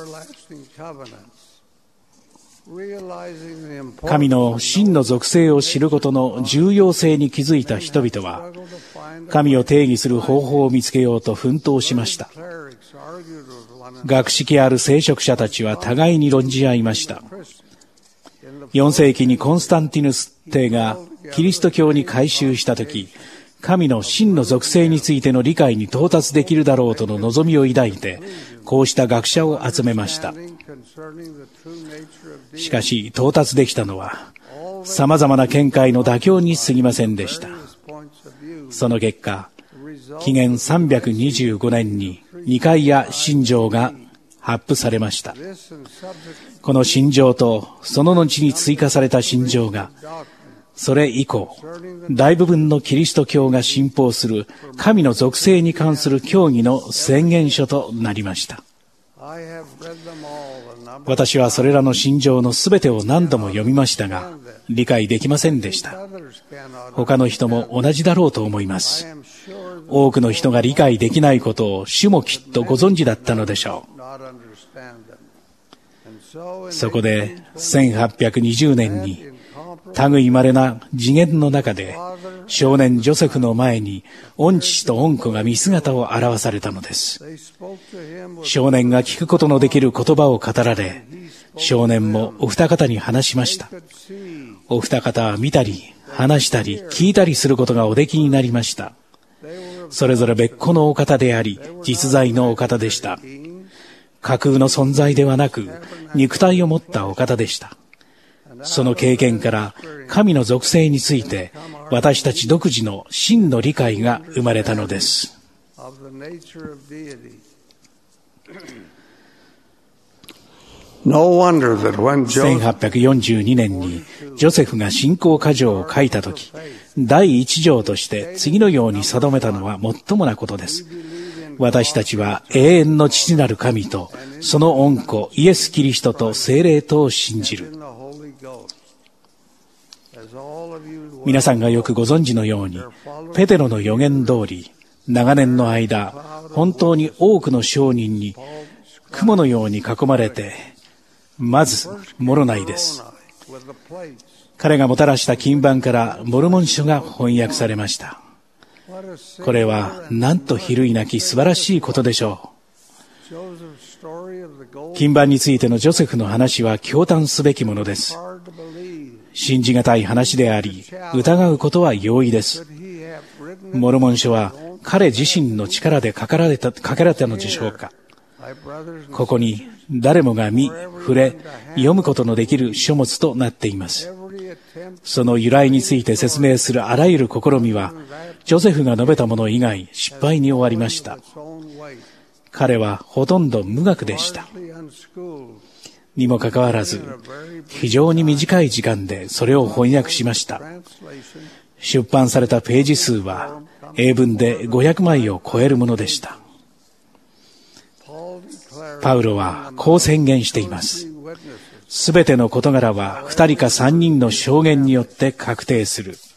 神の真の属性を知ることの重要性に気づいた人々は、神を定義する方法を見つけようと奮闘しました。学識ある聖職者たちは互いに論じ合いました。よん世紀にコンスタンティヌス帝がキリスト教に改宗したとき、 神の真の属性についての理解に到達できるだろうとの望みを抱いて、こうした学者を集めました。しかし、到達できたのは、様々な見解の妥協に過ぎませんでした。その結果、紀元さんびゃくにじゅうごねんにニカイア信条が発布されました。この信条とその後に追加された信条が、それ以降、大部分のキリスト教が信奉する神の属性に関する教義の宣言書となりました。私はそれらの信条のすべてを何度も読みましたが、理解できませんでした。他の人も同じだろうと思います。多くの人が理解できないことを主もきっとご存知だったのでしょう。そこでせんはっぴゃくにじゅうねんに類まれな次元の中で少年ジョセフの前に御父と御子が見姿を現されたのです。少年が聞くことのできる言葉を語られ、少年もお二方に話しました。お二方は見たり話したり聞いたりすることがおできになりました。それぞれ別個のお方であり、実在のお方でした。架空の存在ではなく、肉体を持ったお方でした。その経験から神の属性について私たち独自の真の理解が生まれたのです。せんはっぴゃくよんじゅうにねんにジョセフが信仰箇条を書いたとき、第一条として次のように定めたのはもっともなことです。私たちは永遠の父なる神とその御子イエス・キリストと聖霊とを信じる。皆さんがよくご存知のように、ペテロの予言通り、長年の間、本当に多くの商人に雲のように囲まれて、まずモロナイです。彼がもたらした金版からモルモン書が翻訳されました。これはなんと比類なき素晴らしいことでしょう。金版についてのジョセフの話は驚嘆すべきものです。信じがたい話であり、疑うことは容易です。モルモン書は彼自身の力で書かれた、書かれたのでしょうか。ここに誰もが見、触れ、読むことのできる書物となっています。その由来について説明するあらゆる試みは、ジョセフが述べたもの以外失敗に終わりました。彼はほとんど無学でした。にもかかわらず、非常に短い時間でそれを翻訳しました。出版されたページ数は英文でごひゃくまいを超えるものでした。パウロはこう宣言しています。すべての事柄は二人か三人の証言によって確定する。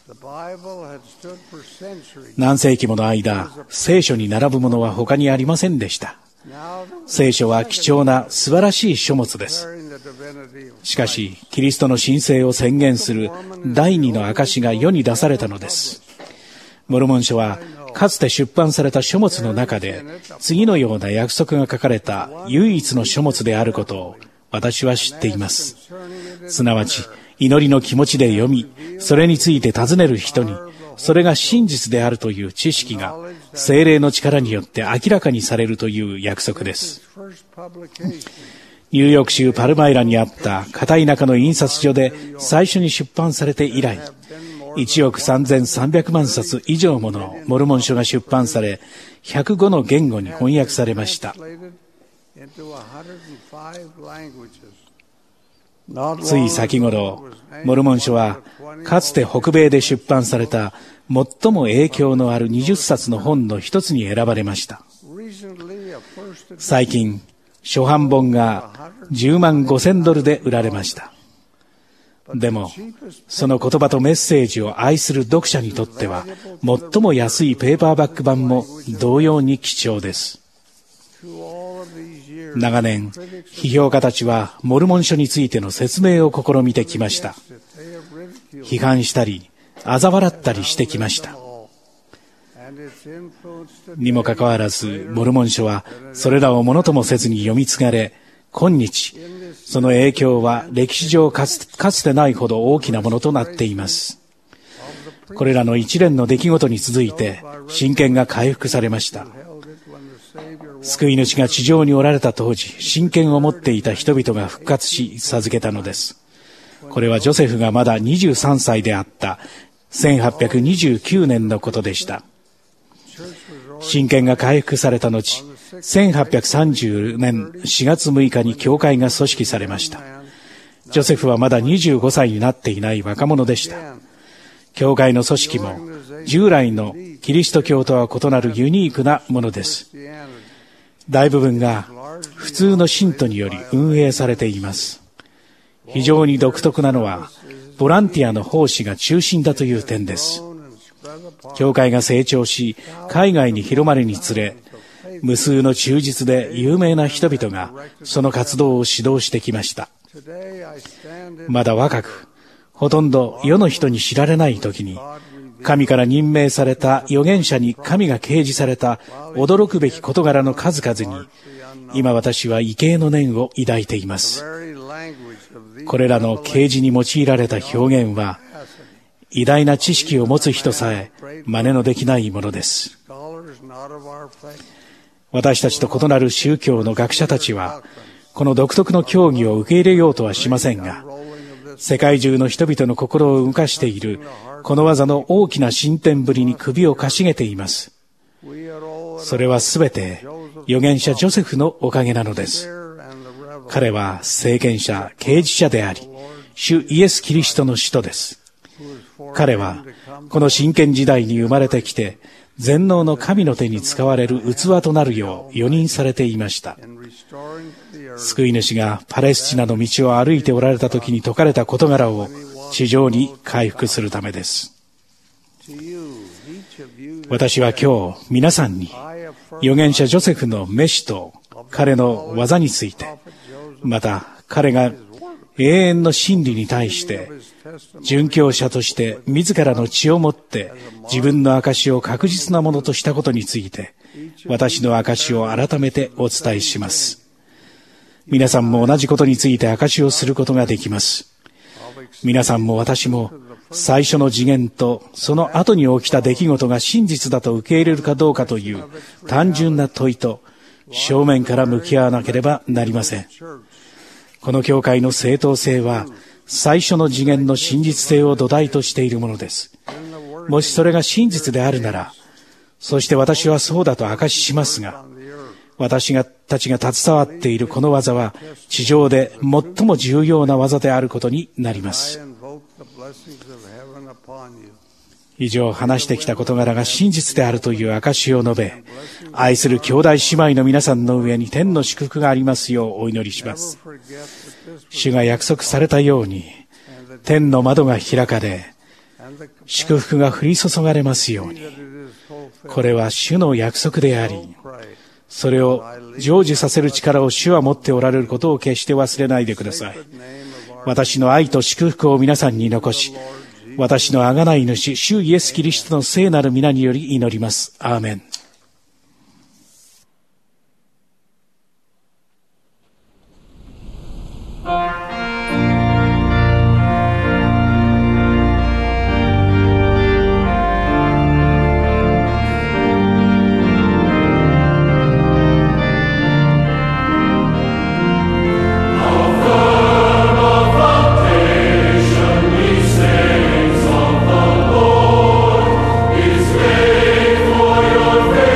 何世紀もの間、聖書に並ぶものは他にありませんでした。聖書は貴重な素晴らしい書物です。しかし、キリストの神聖を宣言する第二の証が世に出されたのです。モルモン書は、かつて出版された書物の中で、次のような約束が書かれた唯一の書物であることを私は知っています。すなわち、祈りの気持ちで読み、それについて尋ねる人に、それが真実であるという知識が、聖霊の力によって明らかにされるという約束です。ニューヨーク州パルマイラにあった片田舎の印刷所で最初に出版されて以来、いちおくさんぜんさんびゃくまんさつ以上ものモルモン書が出版され、ひゃくごの言語に翻訳されました。つい先頃、モルモン書はかつて北米で出版された最も影響のあるにじゅっさつの本の一つに選ばれました。最近、初版本がじゅうまんごせんドルで売られました。でも、その言葉とメッセージを愛する読者にとっては、最も安いペーパーバック版も同様に貴重です。長年、批評家たちはモルモン書についての説明を試みてきました。批判したり、嘲笑ったりしてきました。にもかかわらず、モルモン書はそれらをものともせずに読み継がれ、今日、その影響は歴史上かつ、かつてないほど大きなものとなっています。 これらの一連の出来事に続いて神権が回復されました。救い主が地上におられた当時、神権を持っていた人々が復活し授けたのです。これはジョセフがまだにじゅうさんさいであったせんはっぴゃくにじゅうきゅうねんのことでした。神権が回復された後、せんはっぴゃくさんじゅうねんしがつむいかに教会が組織されました。ジョセフはまだにじゅうごさいになっていない若者でした。教会の組織も従来のキリスト教とは異なるユニークなものです。大部分が普通の信徒により運営されています。非常に独特なのはボランティアの奉仕が中心だという点です。教会が成長し海外に広まるにつれ、無数の忠実で有名な人々がその活動を指導してきました。まだ若く、ほとんど世の人に知られない時に、神から任命された預言者に神が掲示された驚くべき事柄の数々に、今私は畏敬の念を抱いています。これらの掲示に用いられた表現は、偉大な知識を持つ人さえ真似のできないものです。私たちと異なる宗教の学者たちは、この独特の教義を受け入れようとはしませんが、世界中の人々の心を動かしているこの技の大きな進展ぶりに首をかしげています。それはすべて預言者ジョセフのおかげなのです。彼は聖賢者、啓示者であり、主イエス・キリストの使徒です。彼はこの真剣時代に生まれてきて、全能の神の手に使われる器となるよう預任されていました。救い主がパレスチナの道を歩いておられた時に説かれた事柄を地上に回復するためです。私は今日皆さんに預言者ジョセフの召しと彼の技について、また彼が永遠の真理に対して殉教者として自らの血をもって自分の証を確実なものとしたことについて、私の証を改めてお伝えします。皆さんも同じことについて証をすることができます。皆さんも私も最初の次元とその後に起きた出来事が真実だと受け入れるかどうかという単純な問いと正面から向き合わなければなりません。この教会の正当性は最初の次元の真実性を土台としているものです。もしそれが真実であるなら、そして私はそうだと証ししますが、私がたちが携わっているこの技は地上で最も重要な技であることになります。以上話してきた事柄が真実であるという証しを述べ、愛する兄弟姉妹の皆さんの上に天の祝福がありますようお祈りします。主が約束されたように天の窓が開かれ、祝福が降り注がれますように。これは主の約束であり、それを成就させる力を主は持っておられることを決して忘れないでください。私の愛と祝福を皆さんに残し、私の贖い主、主イエス・キリストの聖なる皆により祈ります。アーメン。 Your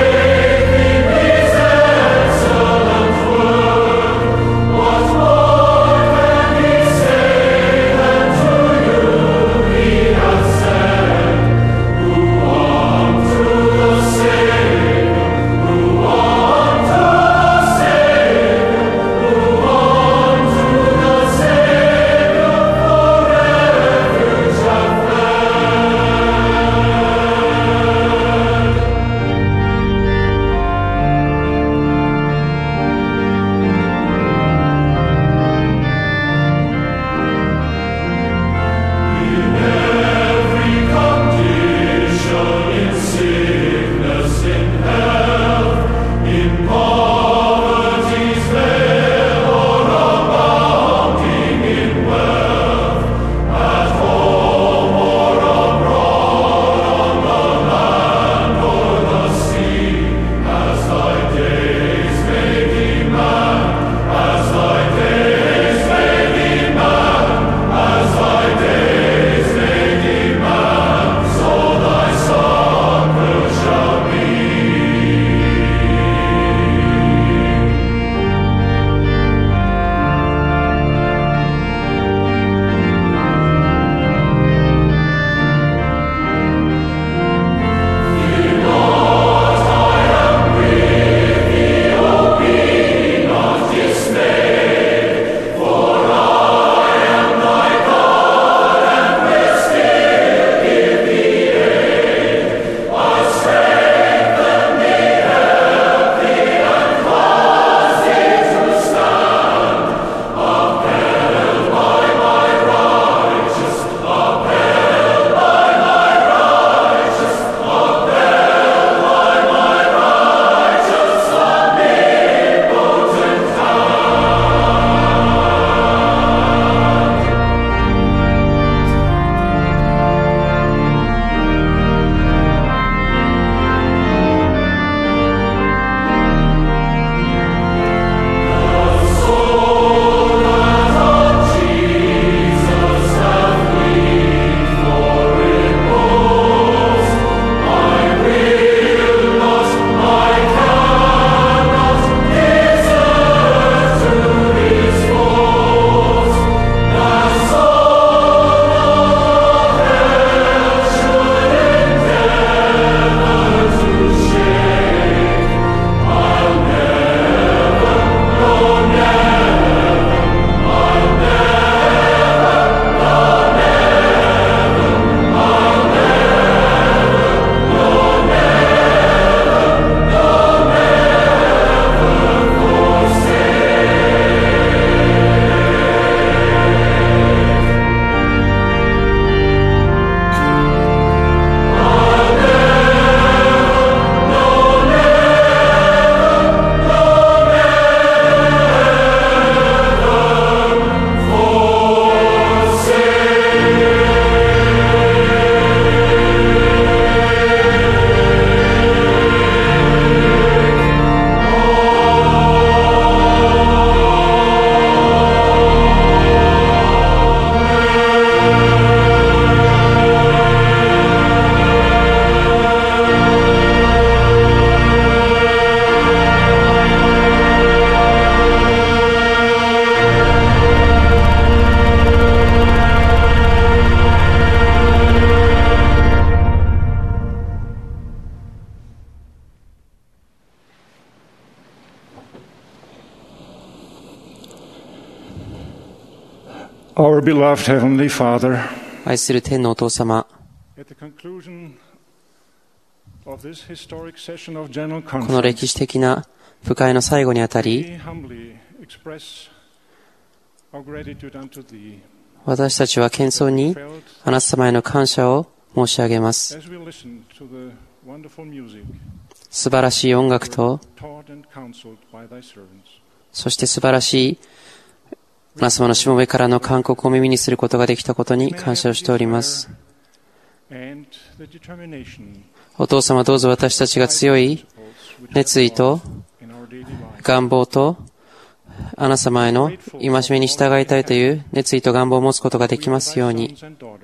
Our beloved Heavenly Father, 愛する天のお父様、 at the conclusion of this historic session of General この歴史的な部会の最後にあたり、 we humbly express our gratitude unto Thee 私たちは謙遜にあなた様への感謝を申し上げます。 as we listen to the wonderful music 素晴らしい音楽と、 taught and counseled by Thy servants. そして素晴らしいあなた様のしもべからの勧告を耳にすることができたことに感謝をしております。 And the determination お父様、どうぞ私たちが強い熱意と in our daily life 願望とあなた様への戒めに従いたいという熱意と願望を持つことができますように、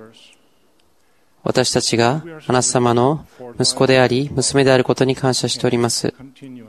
私たちがあなた様の息子であり娘であることに感謝しております。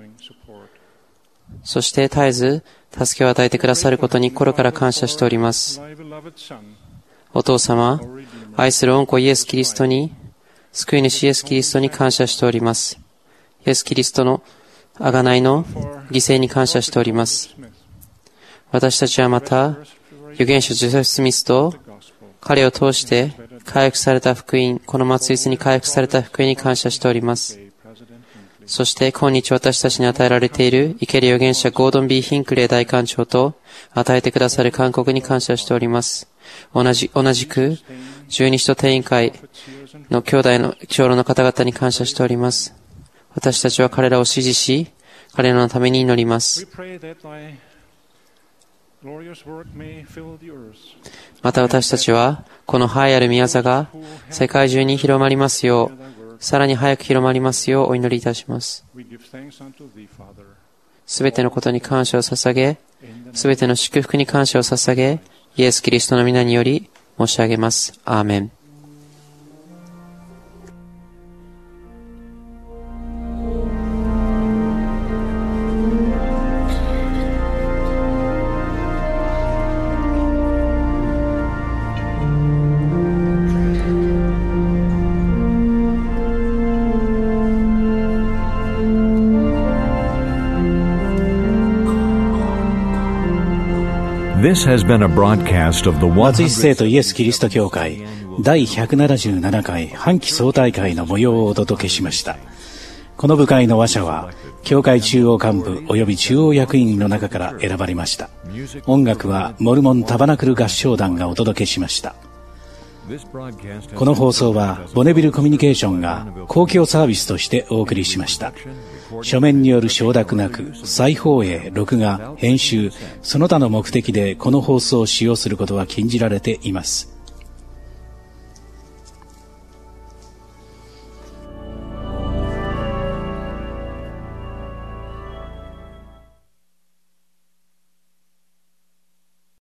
そして絶えず助けを与えてくださることに心から感謝しております。お父様、愛する御子イエス・キリストに、救い主イエス・キリストに感謝しております。イエス・キリストの贖いの犠牲に感謝しております。私たちはまた、預言者ジョセフ・スミスと彼を通して回復された福音、この末日に回復された福音に感謝しております。そして今日私たちに与えられている生ける預言者ゴードン・ビー・ヒンクレイ大官長と与えてくださる勧告に感謝しております。同じ、同じく十二使徒定員会の兄弟の長老の方々に感謝しております。私たちは彼らを支持し、彼らのために祈ります。また私たちはこの栄えある宮座が世界中に広まりますよう、さらに早く広まりますようお祈りいたします。すべてのことに感謝を捧げ、すべての祝福に感謝を捧げ、イエス・キリストの皆により申し上げます。アーメン。 This has been a broadcast of the 松一聖とイエス・キリスト教会第ひゃくななじゅうななかい半期総大会の模様をお届けしました。この部会の話者は教会中央幹部及び中央役員の中から選ばれました。音楽はモルモンタバナクル合唱団がお届けしました。この放送はボネビルコミュニケーションが公共サービスとしてお送りしました。書面による承諾なく再放映、録画、編集、その他の目的でこの放送を使用することは禁じられています。